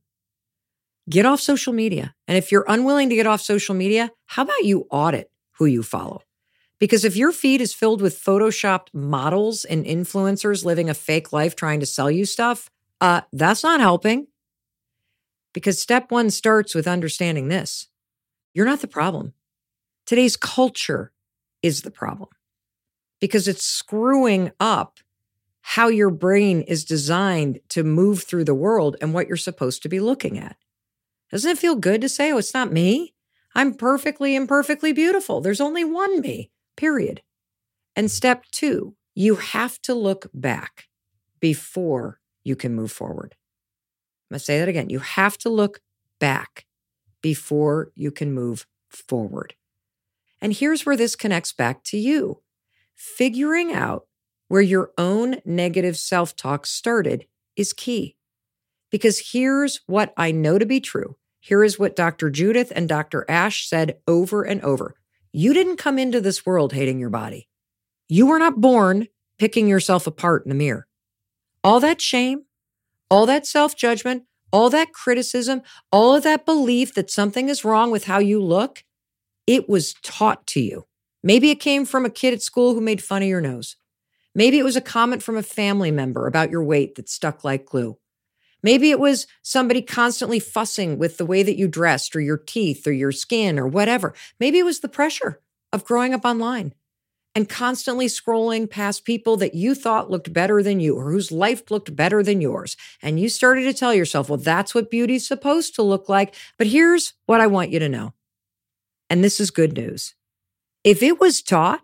Get off social media. And if you're unwilling to get off social media, how about you audit who you follow? Because if your feed is filled with photoshopped models and influencers living a fake life trying to sell you stuff, uh, that's not helping. Because step one starts with understanding this. You're not the problem. Today's culture is the problem because it's screwing up how your brain is designed to move through the world and what you're supposed to be looking at. Doesn't it feel good to say, oh, it's not me? I'm perfectly imperfectly beautiful. There's only one me, period. And step two, you have to look back before you can move forward. I'm going to say that again. You have to look back before you can move forward. And here's where this connects back to you. Figuring out where your own negative self-talk started is key. Because here's what I know to be true. Here is what Doctor Judith and Doctor Ash said over and over. You didn't come into this world hating your body. You were not born picking yourself apart in the mirror. All that shame, all that self-judgment, all that criticism, all of that belief that something is wrong with how you look, it was taught to you. Maybe it came from a kid at school who made fun of your nose. Maybe it was a comment from a family member about your weight that stuck like glue. Maybe it was somebody constantly fussing with the way that you dressed or your teeth or your skin or whatever. Maybe it was the pressure of growing up online and constantly scrolling past people that you thought looked better than you or whose life looked better than yours. And you started to tell yourself, well, that's what beauty's supposed to look like. But here's what I want you to know. And this is good news. If it was taught,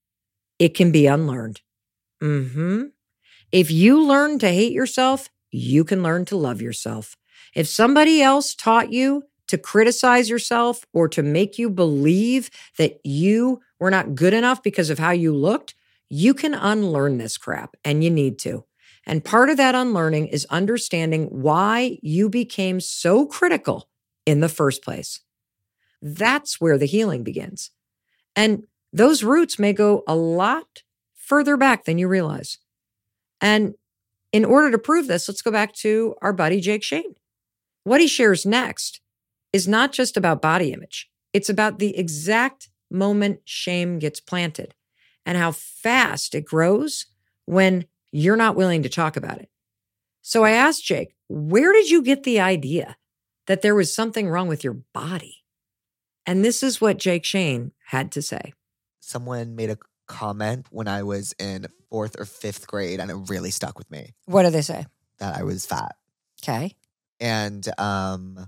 it can be unlearned. Mm-hmm. If you learn to hate yourself, you can learn to love yourself. If somebody else taught you to criticize yourself or to make you believe that you were not good enough because of how you looked, you can unlearn this crap, and you need to. And part of that unlearning is understanding why you became so critical in the first place. That's where the healing begins. And those roots may go a lot further back than you realize. And in order to prove this, let's go back to our buddy, Jake Shane. What he shares next is not just about body image. It's about the exact moment shame gets planted and how fast it grows when you're not willing to talk about it. So I asked Jake, where did you get the idea that there was something wrong with your body? And this is what Jake Shane had to say. Someone made a comment when I was in fourth or fifth grade, and it really stuck with me. What did they say? That I was fat. Okay. And um,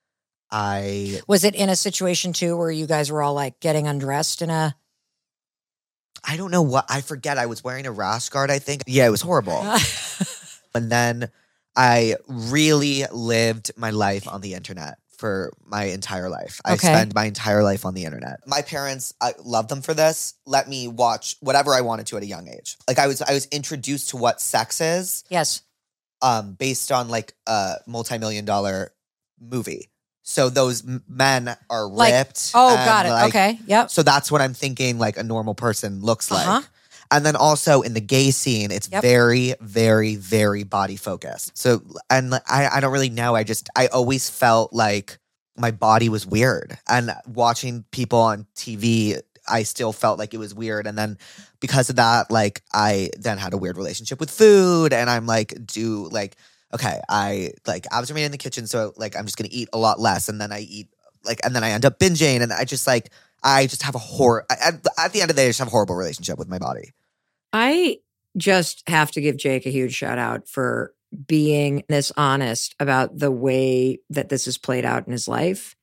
I... Was it in a situation, too, where you guys were all, like, getting undressed in a... I don't know what... I forget. I was wearing a rash guard, I think. Yeah, it was horrible. And then I really lived my life on the internet for my entire life. I Okay. spent my entire life on the internet. My parents, I love them for this, let me watch whatever I wanted to at a young age. Like I was I was introduced to what sex is Yes. um, based on like a multi-million dollar movie. So those m- men are Like- ripped. Oh, and, got it. like, Okay. Yep. So that's what I'm thinking like a normal person looks like. Uh-huh. And then also in the gay scene, it's Yep. very, very, very body focused. So, and I, I don't really know. I just, I always felt like my body was weird. And watching people on T V, I still felt like it was weird. And then because of that, like, I then had a weird relationship with food. And I'm like, do like, okay, I like abs are made in the kitchen. So like, I'm just going to eat a lot less. And then I eat like, and then I end up binging. And I just like, I just have a hor. At, at the end of the day, I just have a horrible relationship with my body. I just have to give Jake a huge shout out for being this honest about the way that this is played out in his life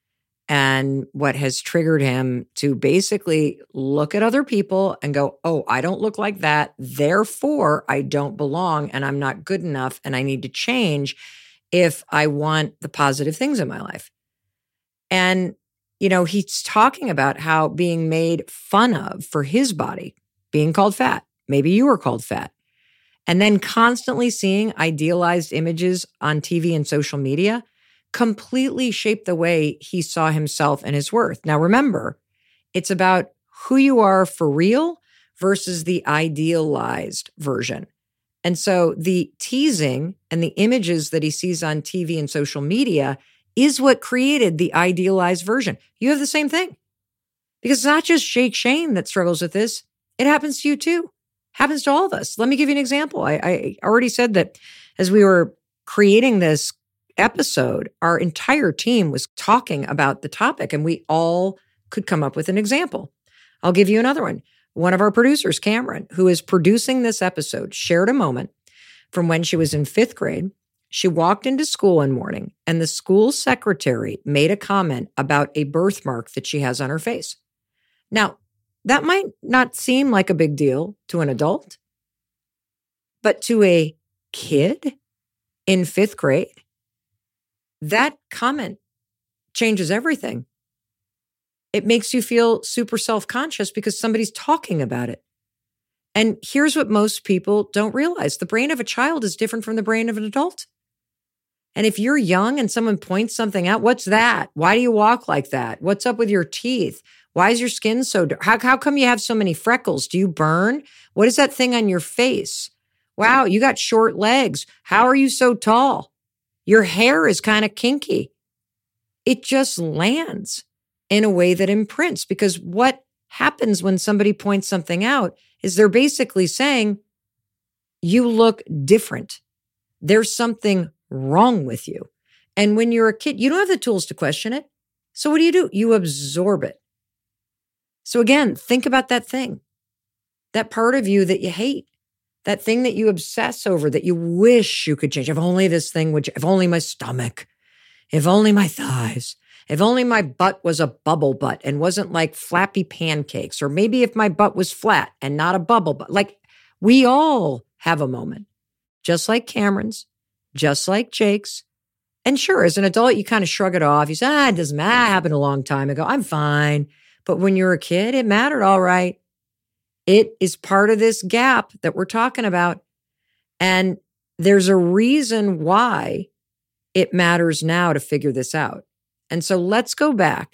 and what has triggered him to basically look at other people and go, oh, I don't look like that. Therefore, I don't belong and I'm not good enough and I need to change if I want the positive things in my life. And, you know, he's talking about how being made fun of for his body, being called fat, maybe you were called fat, and then constantly seeing idealized images on T V and social media completely shaped the way he saw himself and his worth. Now, remember, it's about who you are for real versus the idealized version. And so the teasing and the images that he sees on T V and social media is what created the idealized version. You have the same thing. Because it's not just Jake Shane that struggles with this. It happens to you too. Happens to all of us. Let me give you an example. I, I already said that as we were creating this episode, our entire team was talking about the topic and we all could come up with an example. I'll give you another one. One of our producers, Cameron, who is producing this episode, shared a moment from when she was in fifth grade. She walked into school one morning and the school secretary made a comment about a birthmark that she has on her face. Now, that might not seem like a big deal to an adult, but to a kid in fifth grade, that comment changes everything. It makes you feel super self-conscious because somebody's talking about it. And here's what most people don't realize. The brain of a child is different from the brain of an adult. And if you're young and someone points something out, what's that? Why do you walk like that? What's up with your teeth? Why is your skin so dark? How, how come you have so many freckles? Do you burn? What is that thing on your face? Wow, you got short legs. How are you so tall? Your hair is kind of kinky. It just lands in a way that imprints, because what happens when somebody points something out is they're basically saying, you look different. There's something wrong with you. And when you're a kid, you don't have the tools to question it. So what do you do? You absorb it. So again, think about that thing, that part of you that you hate, that thing that you obsess over, that you wish you could change. If only this thing would, if only my stomach, if only my thighs, if only my butt was a bubble butt and wasn't like flappy pancakes, or maybe if my butt was flat and not a bubble butt. Like, we all have a moment, just like Cameron's, just like Jake's. And sure, as an adult, you kind of shrug it off. You say, ah, it doesn't matter. That happened a long time ago. I'm fine. But when you're a kid, it mattered, all right. It is part of this gap that we're talking about. And there's a reason why it matters now to figure this out. And so let's go back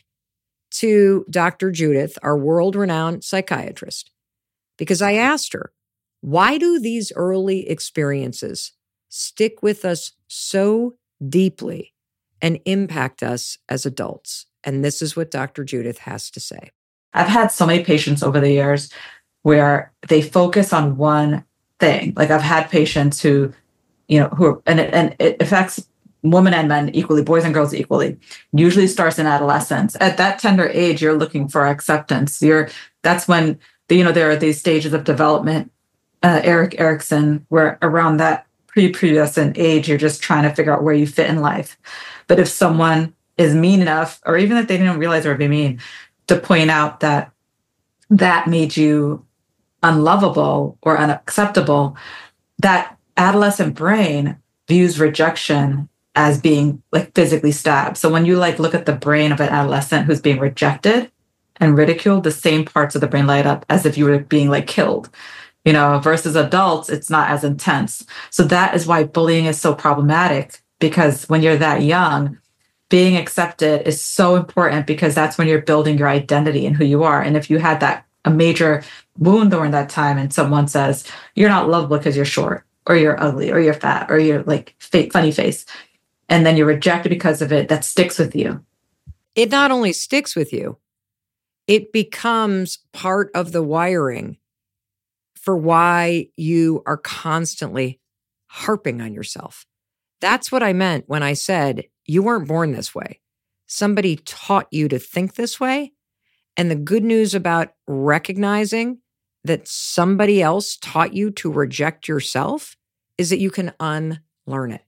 to Doctor Judith, our world-renowned psychiatrist, because I asked her, why do these early experiences stick with us so deeply and impact us as adults? And this is what Doctor Judith has to say. I've had so many patients over the years where they focus on one thing. Like, I've had patients who, you know, who are, and it, and it affects women and men equally, boys and girls equally. Usually starts in adolescence. At that tender age, you're looking for acceptance. You're that's when you know there are these stages of development. Uh, Erik Erikson, where around that pre-pubescent age, you're just trying to figure out where you fit in life. But if someone is mean enough, or even if they didn't realize they were being mean, to point out that that made you unlovable or unacceptable, that adolescent brain views rejection as being like physically stabbed. So when you like look at the brain of an adolescent who's being rejected and ridiculed, the same parts of the brain light up as if you were being like killed, you know, versus adults, it's not as intense. So that is why bullying is so problematic, because when you're that young, being accepted is so important, because that's when you're building your identity and who you are. And if you had that a major wound during that time and someone says, you're not lovable because you're short or you're ugly or you're fat or you're like fake, funny face, and then you're rejected because of it, that sticks with you. It not only sticks with you, it becomes part of the wiring for why you are constantly harping on yourself. That's what I meant when I said you weren't born this way. Somebody taught you to think this way. And the good news about recognizing that somebody else taught you to reject yourself is that you can unlearn it.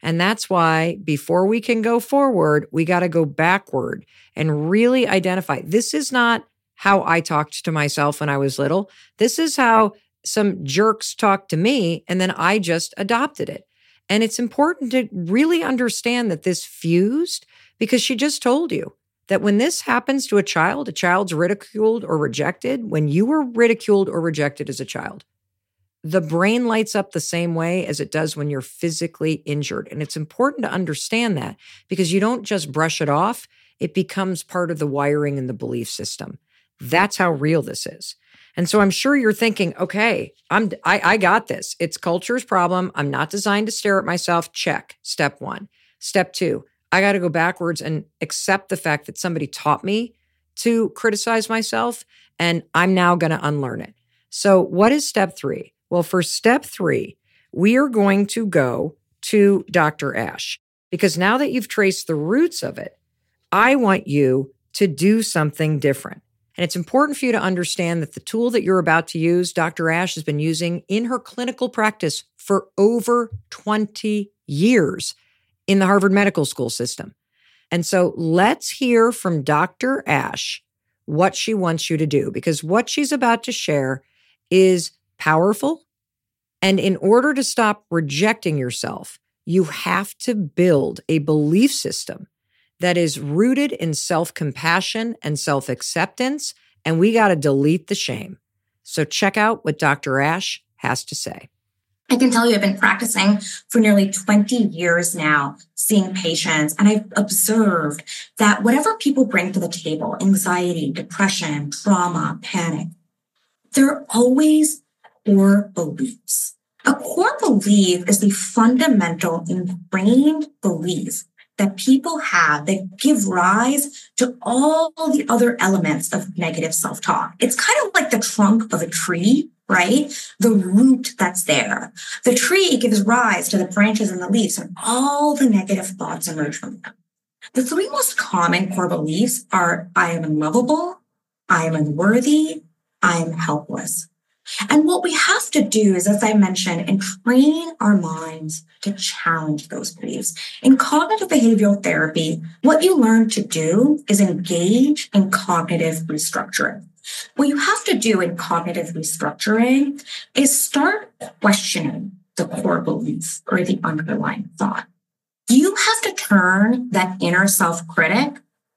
And that's why before we can go forward, we got to go backward and really identify this is not how I talked to myself when I was little. This is how some jerks talked to me, and then I just adopted it. And it's important to really understand that this fused because she just told you that when this happens to a child, a child's ridiculed or rejected, when you were ridiculed or rejected as a child, the brain lights up the same way as it does when you're physically injured. And it's important to understand that because you don't just brush it off. It becomes part of the wiring in the belief system. That's how real this is. And so I'm sure you're thinking, okay, I'm, I, I got this. It's culture's problem. I'm not designed to stare at myself. Check. Step one. Step two, I got to go backwards and accept the fact that somebody taught me to criticize myself, and I'm now going to unlearn it. So what is step three? Well, for step three, we are going to go to Doctor Ash, because now that you've traced the roots of it, I want you to do something different. And it's important for you to understand that the tool that you're about to use, Doctor Ash has been using in her clinical practice for over twenty years in the Harvard Medical School system. And so let's hear from Doctor Ash what she wants you to do, because what she's about to share is powerful. And in order to stop rejecting yourself, you have to build a belief system that is rooted in self-compassion and self-acceptance, and we got to delete the shame. So check out what Doctor Ash has to say. I can tell you I've been practicing for nearly twenty years now, seeing patients, and I've observed that whatever people bring to the table, anxiety, depression, trauma, panic, they're always core beliefs. A core belief is the fundamental ingrained belief that people have that give rise to all the other elements of negative self-talk. It's kind of like the trunk of a tree, right? The root that's there. The tree gives rise to the branches and the leaves, and all the negative thoughts emerge from them. The three most common core beliefs are, I am unlovable, I am unworthy, I am helpless. And what we have to do is, as I mentioned, and train our minds to challenge those beliefs. In cognitive behavioral therapy, what you learn to do is engage in cognitive restructuring. What you have to do in cognitive restructuring is start questioning the core belief or the underlying thought. You have to turn that inner self-critic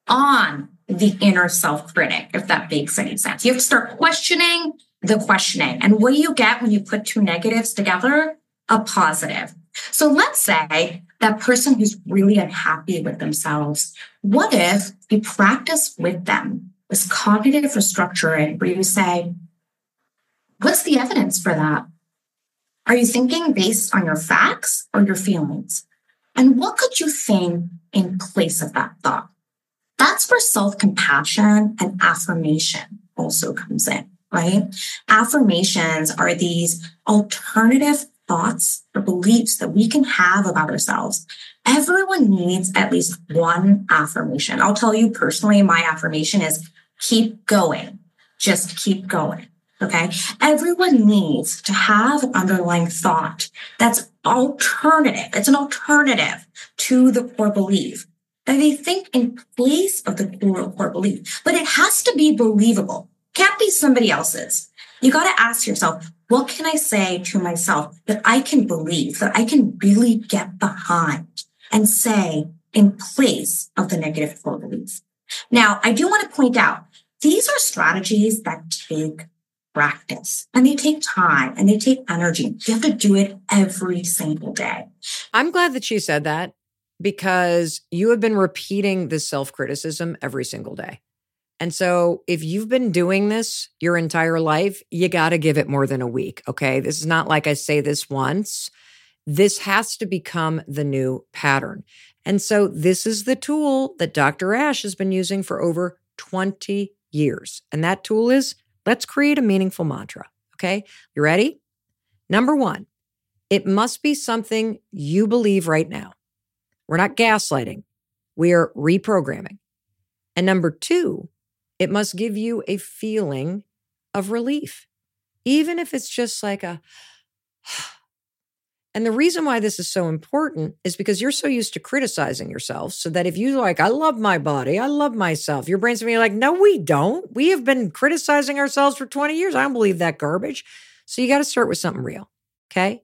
on the inner self-critic, if that makes any sense. You have to start questioning the questioning. And what do you get when you put two negatives together? A positive. So let's say that person who's really unhappy with themselves, what if you practice with them this cognitive restructuring where you say, what's the evidence for that? Are you thinking based on your facts or your feelings? And what could you think in place of that thought? That's where self-compassion and affirmation also comes in. Right? Affirmations are these alternative thoughts or beliefs that we can have about ourselves. Everyone needs at least one affirmation. I'll tell you personally, my affirmation is keep going. Just keep going. Okay. Everyone needs to have an underlying thought that's alternative. It's an alternative to the core belief that they think in place of the core, core belief, but it has to be believable. Can't be somebody else's. You got to ask yourself, what can I say to myself that I can believe, that I can really get behind and say in place of the negative core beliefs? Now, I do want to point out, these are strategies that take practice and they take time and they take energy. You have to do it every single day. I'm glad that she said that because you have been repeating this self-criticism every single day. And so if you've been doing this your entire life, you got to give it more than a week, okay? This is not like I say this once. This has to become the new pattern. And so this is the tool that Doctor Ash has been using for over twenty years. And that tool is, let's create a meaningful mantra, okay? You ready? Number one, it must be something you believe right now. We're not gaslighting. We are reprogramming. And number two, it must give you a feeling of relief, even if it's just like a, And the reason why this is so important is because you're so used to criticizing yourself, so that if you like, I love my body, I love myself, your brain's gonna be like, no, we don't. We have been criticizing ourselves for twenty years. I don't believe that garbage. So you got to start with something real, okay?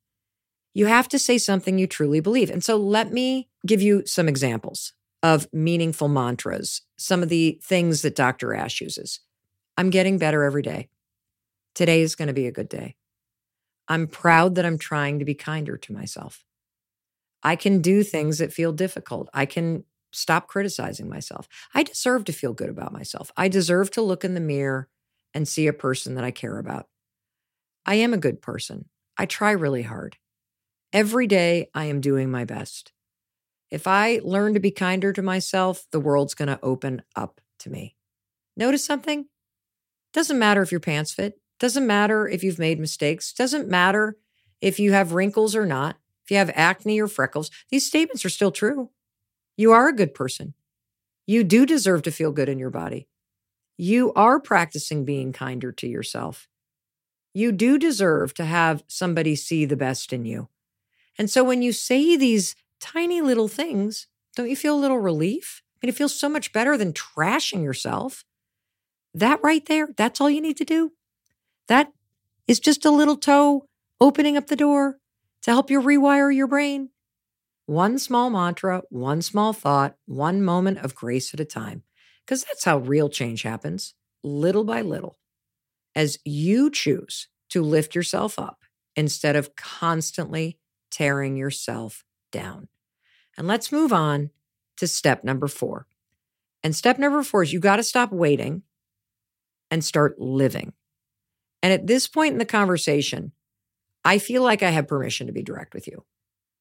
You have to say something you truly believe. And so let me give you some examples of meaningful mantras, some of the things that Doctor Ash uses. I'm getting better every day. Today is going to be a good day. I'm proud that I'm trying to be kinder to myself. I can do things that feel difficult. I can stop criticizing myself. I deserve to feel good about myself. I deserve to look in the mirror and see a person that I care about. I am a good person. I try really hard. Every day I am doing my best. If I learn to be kinder to myself, the world's going to open up to me. Notice something? Doesn't matter if your pants fit. Doesn't matter if you've made mistakes. Doesn't matter if you have wrinkles or not, if you have acne or freckles. These statements are still true. You are a good person. You do deserve to feel good in your body. You are practicing being kinder to yourself. You do deserve to have somebody see the best in you. And so when you say these tiny little things, don't you feel a little relief? I mean, it feels so much better than trashing yourself. That right there, that's all you need to do. That is just a little toe opening up the door to help you rewire your brain. One small mantra, one small thought, one moment of grace at a time. Because that's how real change happens, little by little, as you choose to lift yourself up instead of constantly tearing yourself down. And let's move on to step number four. And step number four is you got to stop waiting and start living. And at this point in the conversation, I feel like I have permission to be direct with you.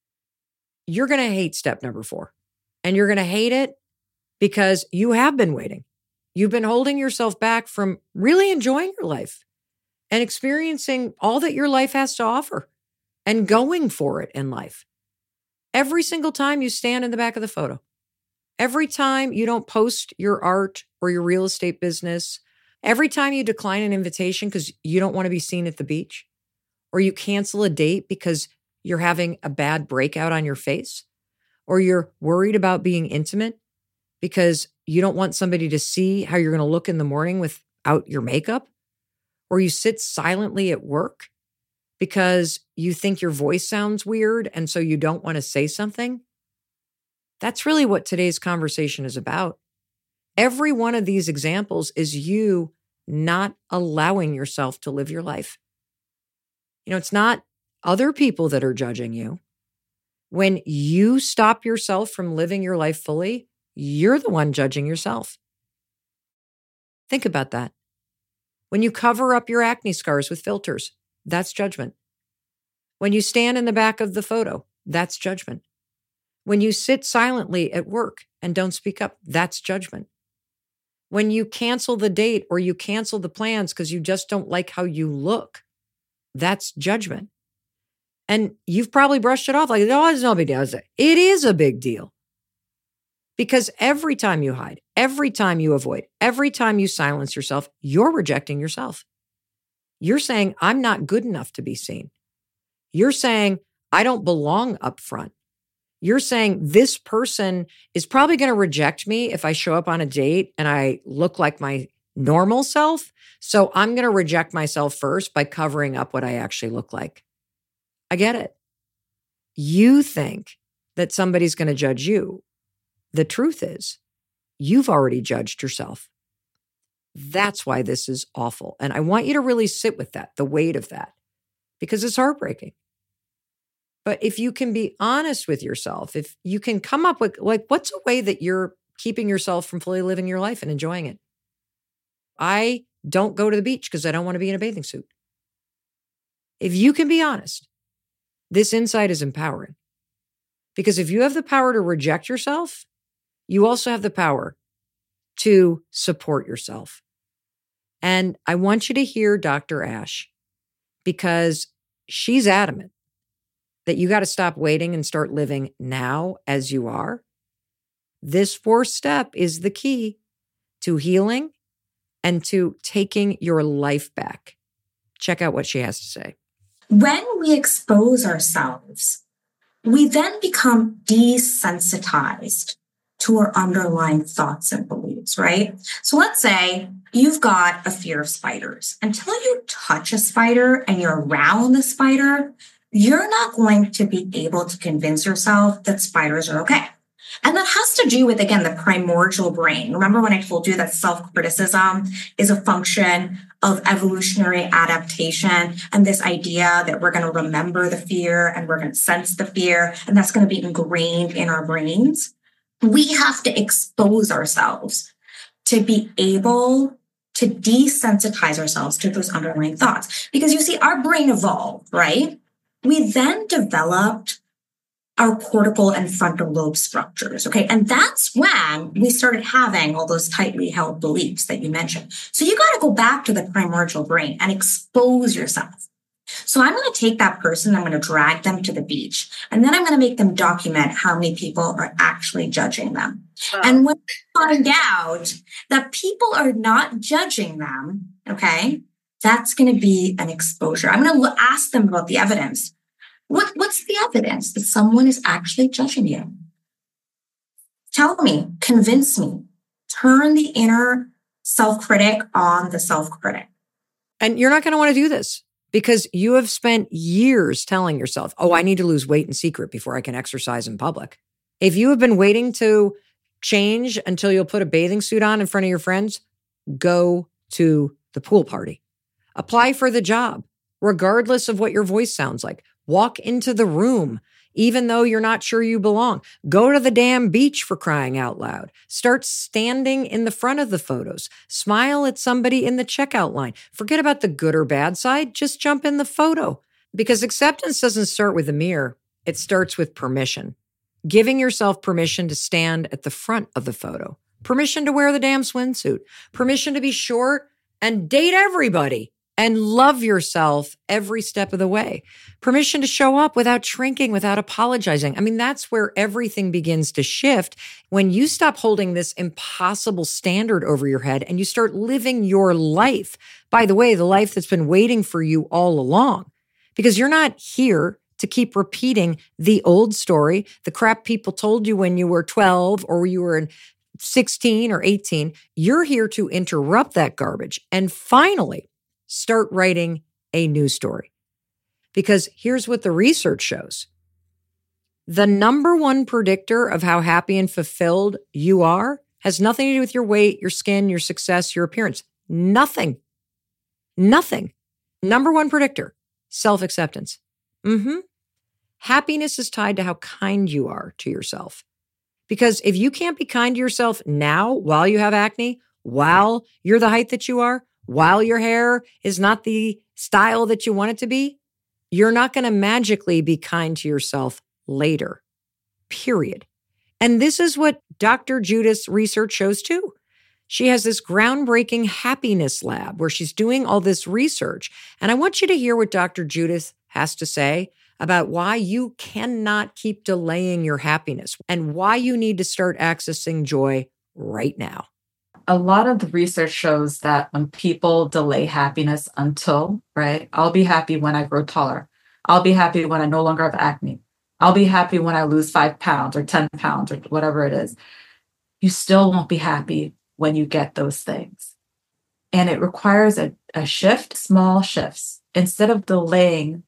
You're going to hate step number four. And you're going to hate it because you have been waiting. You've been holding yourself back from really enjoying your life and experiencing all that your life has to offer and going for it in life. Every single time you stand in the back of the photo, every time you don't post your art or your real estate business, every time you decline an invitation because you don't want to be seen at the beach, or you cancel a date because you're having a bad breakout on your face, or you're worried about being intimate because you don't want somebody to see how you're going to look in the morning without your makeup, or you sit silently at work because you think your voice sounds weird and so you don't want to say something. That's really what today's conversation is about. Every one of these examples is you not allowing yourself to live your life. You know, it's not other people that are judging you. When you stop yourself from living your life fully, you're the one judging yourself. Think about that. When you cover up your acne scars with filters, that's judgment. When you stand in the back of the photo, that's judgment. When you sit silently at work and don't speak up, that's judgment. When you cancel the date or you cancel the plans because you just don't like how you look, that's judgment. And you've probably brushed it off like, oh, it's no big deal. It is a big deal. Because every time you hide, every time you avoid, every time you silence yourself, you're rejecting yourself. You're saying, I'm not good enough to be seen. You're saying, I don't belong up front. You're saying this person is probably going to reject me if I show up on a date and I look like my normal self. So I'm going to reject myself first by covering up what I actually look like. I get it. You think that somebody's going to judge you. The truth is, you've already judged yourself. That's why this is awful. And I want you to really sit with that, the weight of that, because it's heartbreaking. But if you can be honest with yourself, if you can come up with, like, what's a way that you're keeping yourself from fully living your life and enjoying it? I don't go to the beach because I don't want to be in a bathing suit. If you can be honest, this insight is empowering. Because if you have the power to reject yourself, you also have the power to support yourself. And I want you to hear Doctor Ash, because she's adamant that you got to stop waiting and start living now as you are. This fourth step is the key to healing and to taking your life back. Check out what she has to say. When we expose ourselves, we then become desensitized to our underlying thoughts and beliefs, right? So let's say you've got a fear of spiders. Until you touch a spider and you're around the spider, you're not going to be able to convince yourself that spiders are okay. And that has to do with, again, the primordial brain. Remember when I told you that self-criticism is a function of evolutionary adaptation and this idea that we're going to remember the fear and we're going to sense the fear, and that's going to be ingrained in our brains? We have to expose ourselves to be able to desensitize ourselves to those underlying thoughts. Because you see, our brain evolved, right? We then developed our cortical and frontal lobe structures, okay? And that's when we started having all those tightly held beliefs that you mentioned. So you got to go back to the primordial brain and expose yourself. So I'm going to take that person, I'm going to drag them to the beach, and then I'm going to make them document how many people are actually judging them. Oh. And when I find out that people are not judging them, okay, that's going to be an exposure. I'm going to ask them about the evidence. What, what's the evidence that someone is actually judging you? Tell me, convince me, turn the inner self-critic on the self-critic. And you're not going to want to do this because you have spent years telling yourself, oh, I need to lose weight in secret before I can exercise in public. If you have been waiting to change until you'll put a bathing suit on in front of your friends, go to the pool party. Apply for the job, regardless of what your voice sounds like. Walk into the room, even though you're not sure you belong. Go to the damn beach, for crying out loud. Start standing in the front of the photos. Smile at somebody in the checkout line. Forget about the good or bad side. Just jump in the photo. Because acceptance doesn't start with a mirror. It starts with permission. Giving yourself permission to stand at the front of the photo. Permission to wear the damn swimsuit. Permission to be short and date everybody. And love yourself every step of the way. Permission to show up without shrinking, without apologizing. I mean, that's where everything begins to shift when you stop holding this impossible standard over your head and you start living your life. By the way, the life that's been waiting for you all along. Because you're not here to keep repeating the old story, the crap people told you when you were twelve or you were sixteen or eighteen. You're here to interrupt that garbage and finally start writing a new story. Because here's what the research shows. The number one predictor of how happy and fulfilled you are has nothing to do with your weight, your skin, your success, your appearance. Nothing. Nothing. Number one predictor, self-acceptance. Mm-hmm. Happiness is tied to how kind you are to yourself. Because if you can't be kind to yourself now while you have acne, while you're the height that you are, while your hair is not the style that you want it to be, you're not going to magically be kind to yourself later, period. And this is what Doctor Judith's research shows too. She has this groundbreaking happiness lab where she's doing all this research. And I want you to hear what Doctor Judith has to say about why you cannot keep delaying your happiness and why you need to start accessing joy right now. A lot of the research shows that when people delay happiness until, right, I'll be happy when I grow taller. I'll be happy when I no longer have acne. I'll be happy when I lose five pounds or ten pounds or whatever it is. You still won't be happy when you get those things. And it requires a, a shift, small shifts. Instead of delaying,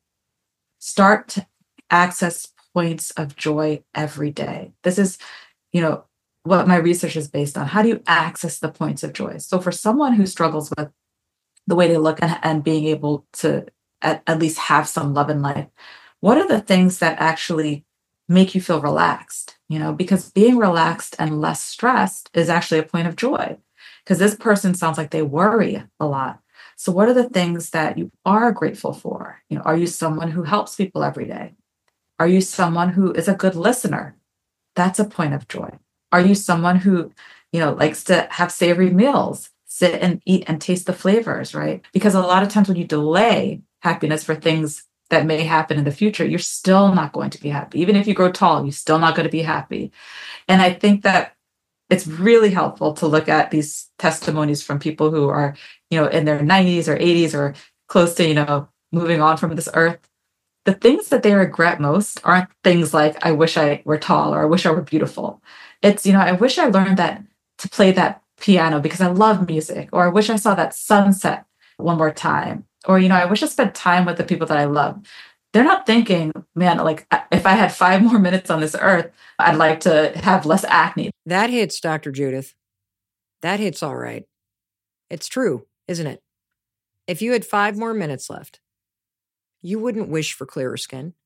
start to access points of joy every day. This is, you know, what my research is based on. How do you access the points of joy? So for someone who struggles with the way they look and, and being able to at, at least have some love in life, what are the things that actually make you feel relaxed? You know, because being relaxed and less stressed is actually a point of joy. Because this person sounds like they worry a lot. So what are the things that you are grateful for? You know, are you someone who helps people every day? Are you someone who is a good listener? That's a point of joy. Are you someone who, you know, likes to have savory meals, sit and eat and taste the flavors, right? Because a lot of times when you delay happiness for things that may happen in the future, you're still not going to be happy. Even if you grow tall, you're still not going to be happy. And I think that it's really helpful to look at these testimonies from people who are, you know, in their nineties or eighties or close to, you know, moving on from this earth, the things that they regret most aren't things like, I wish I were tall or I wish I were beautiful. It's, you know, I wish I learned that to play that piano because I love music, or I wish I saw that sunset one more time. Or, you know, I wish I spent time with the people that I love. They're not thinking, man, like if I had five more minutes on this earth, I'd like to have less acne. That hits, Doctor Judith. That hits all right. It's true, isn't it? If you had five more minutes left, you wouldn't wish for clearer skin.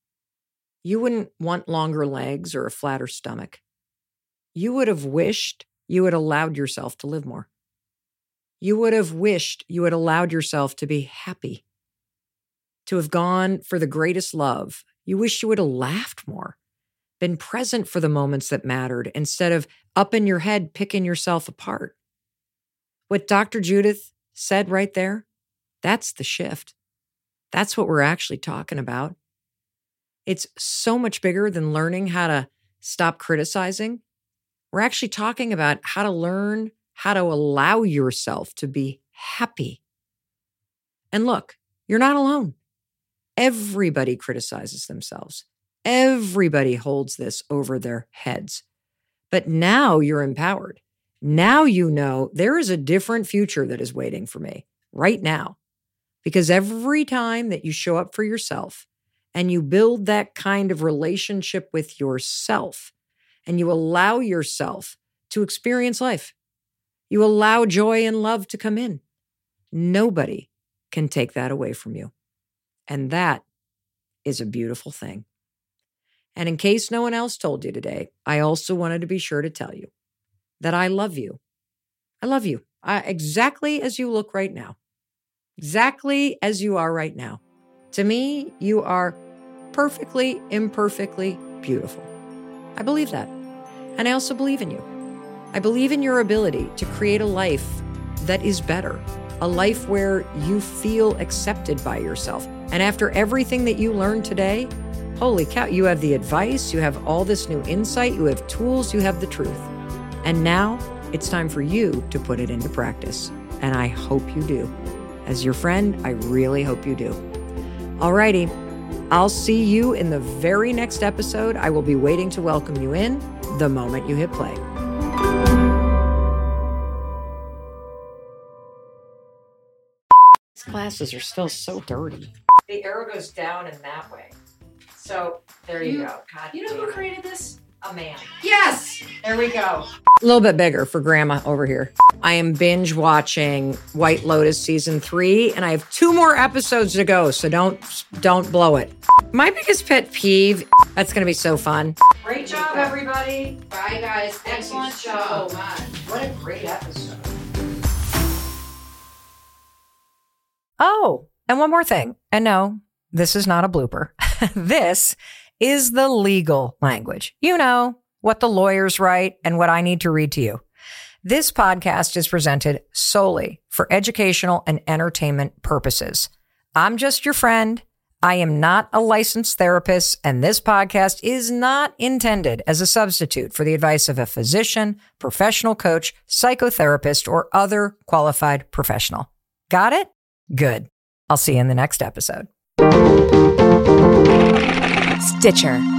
You wouldn't want longer legs or a flatter stomach. You would have wished you had allowed yourself to live more. You would have wished you had allowed yourself to be happy, to have gone for the greatest love. You wish you would have laughed more, been present for the moments that mattered instead of up in your head picking yourself apart. What Doctor Judith said right there, that's the shift. That's what we're actually talking about. It's so much bigger than learning how to stop criticizing. We're actually talking about how to learn how to allow yourself to be happy. And look, you're not alone. Everybody criticizes themselves. Everybody holds this over their heads. But now you're empowered. Now you know there is a different future that is waiting for me right now. Because every time that you show up for yourself and you build that kind of relationship with yourself and you allow yourself to experience life, you allow joy and love to come in, nobody can take that away from you. And that is a beautiful thing. And in case no one else told you today, I also wanted to be sure to tell you that I love you. I love you uh, exactly as you look right now. Exactly as you are right now. To me, you are perfectly, imperfectly beautiful. I believe that. And I also believe in you. I believe in your ability to create a life that is better, a life where you feel accepted by yourself. And after everything that you learned today, holy cow, you have the advice, you have all this new insight, you have tools, you have the truth. And now it's time for you to put it into practice. And I hope you do. As your friend, I really hope you do. Alrighty, I'll see you in the very next episode. I will be waiting to welcome you in the moment you hit play. These glasses are still so dirty. The arrow goes down in that way. So there you, you go. God you know who created this? A man. Yes! There we go. A little bit bigger for grandma over here. I am binge watching White Lotus season three, and I have two more episodes to go, so don't don't blow it. My biggest pet peeve, that's going to be so fun. Great job, everybody. Bye, guys. Thank Excellent you job. so much. What a great episode. Oh, and one more thing. And no, this is not a blooper. This is the legal language. You know, what the lawyers write and what I need to read to you. This podcast is presented solely for educational and entertainment purposes. I'm just your friend. I am not a licensed therapist, and this podcast is not intended as a substitute for the advice of a physician, professional coach, psychotherapist, or other qualified professional. Got it? Good. I'll see you in the next episode. Stitcher.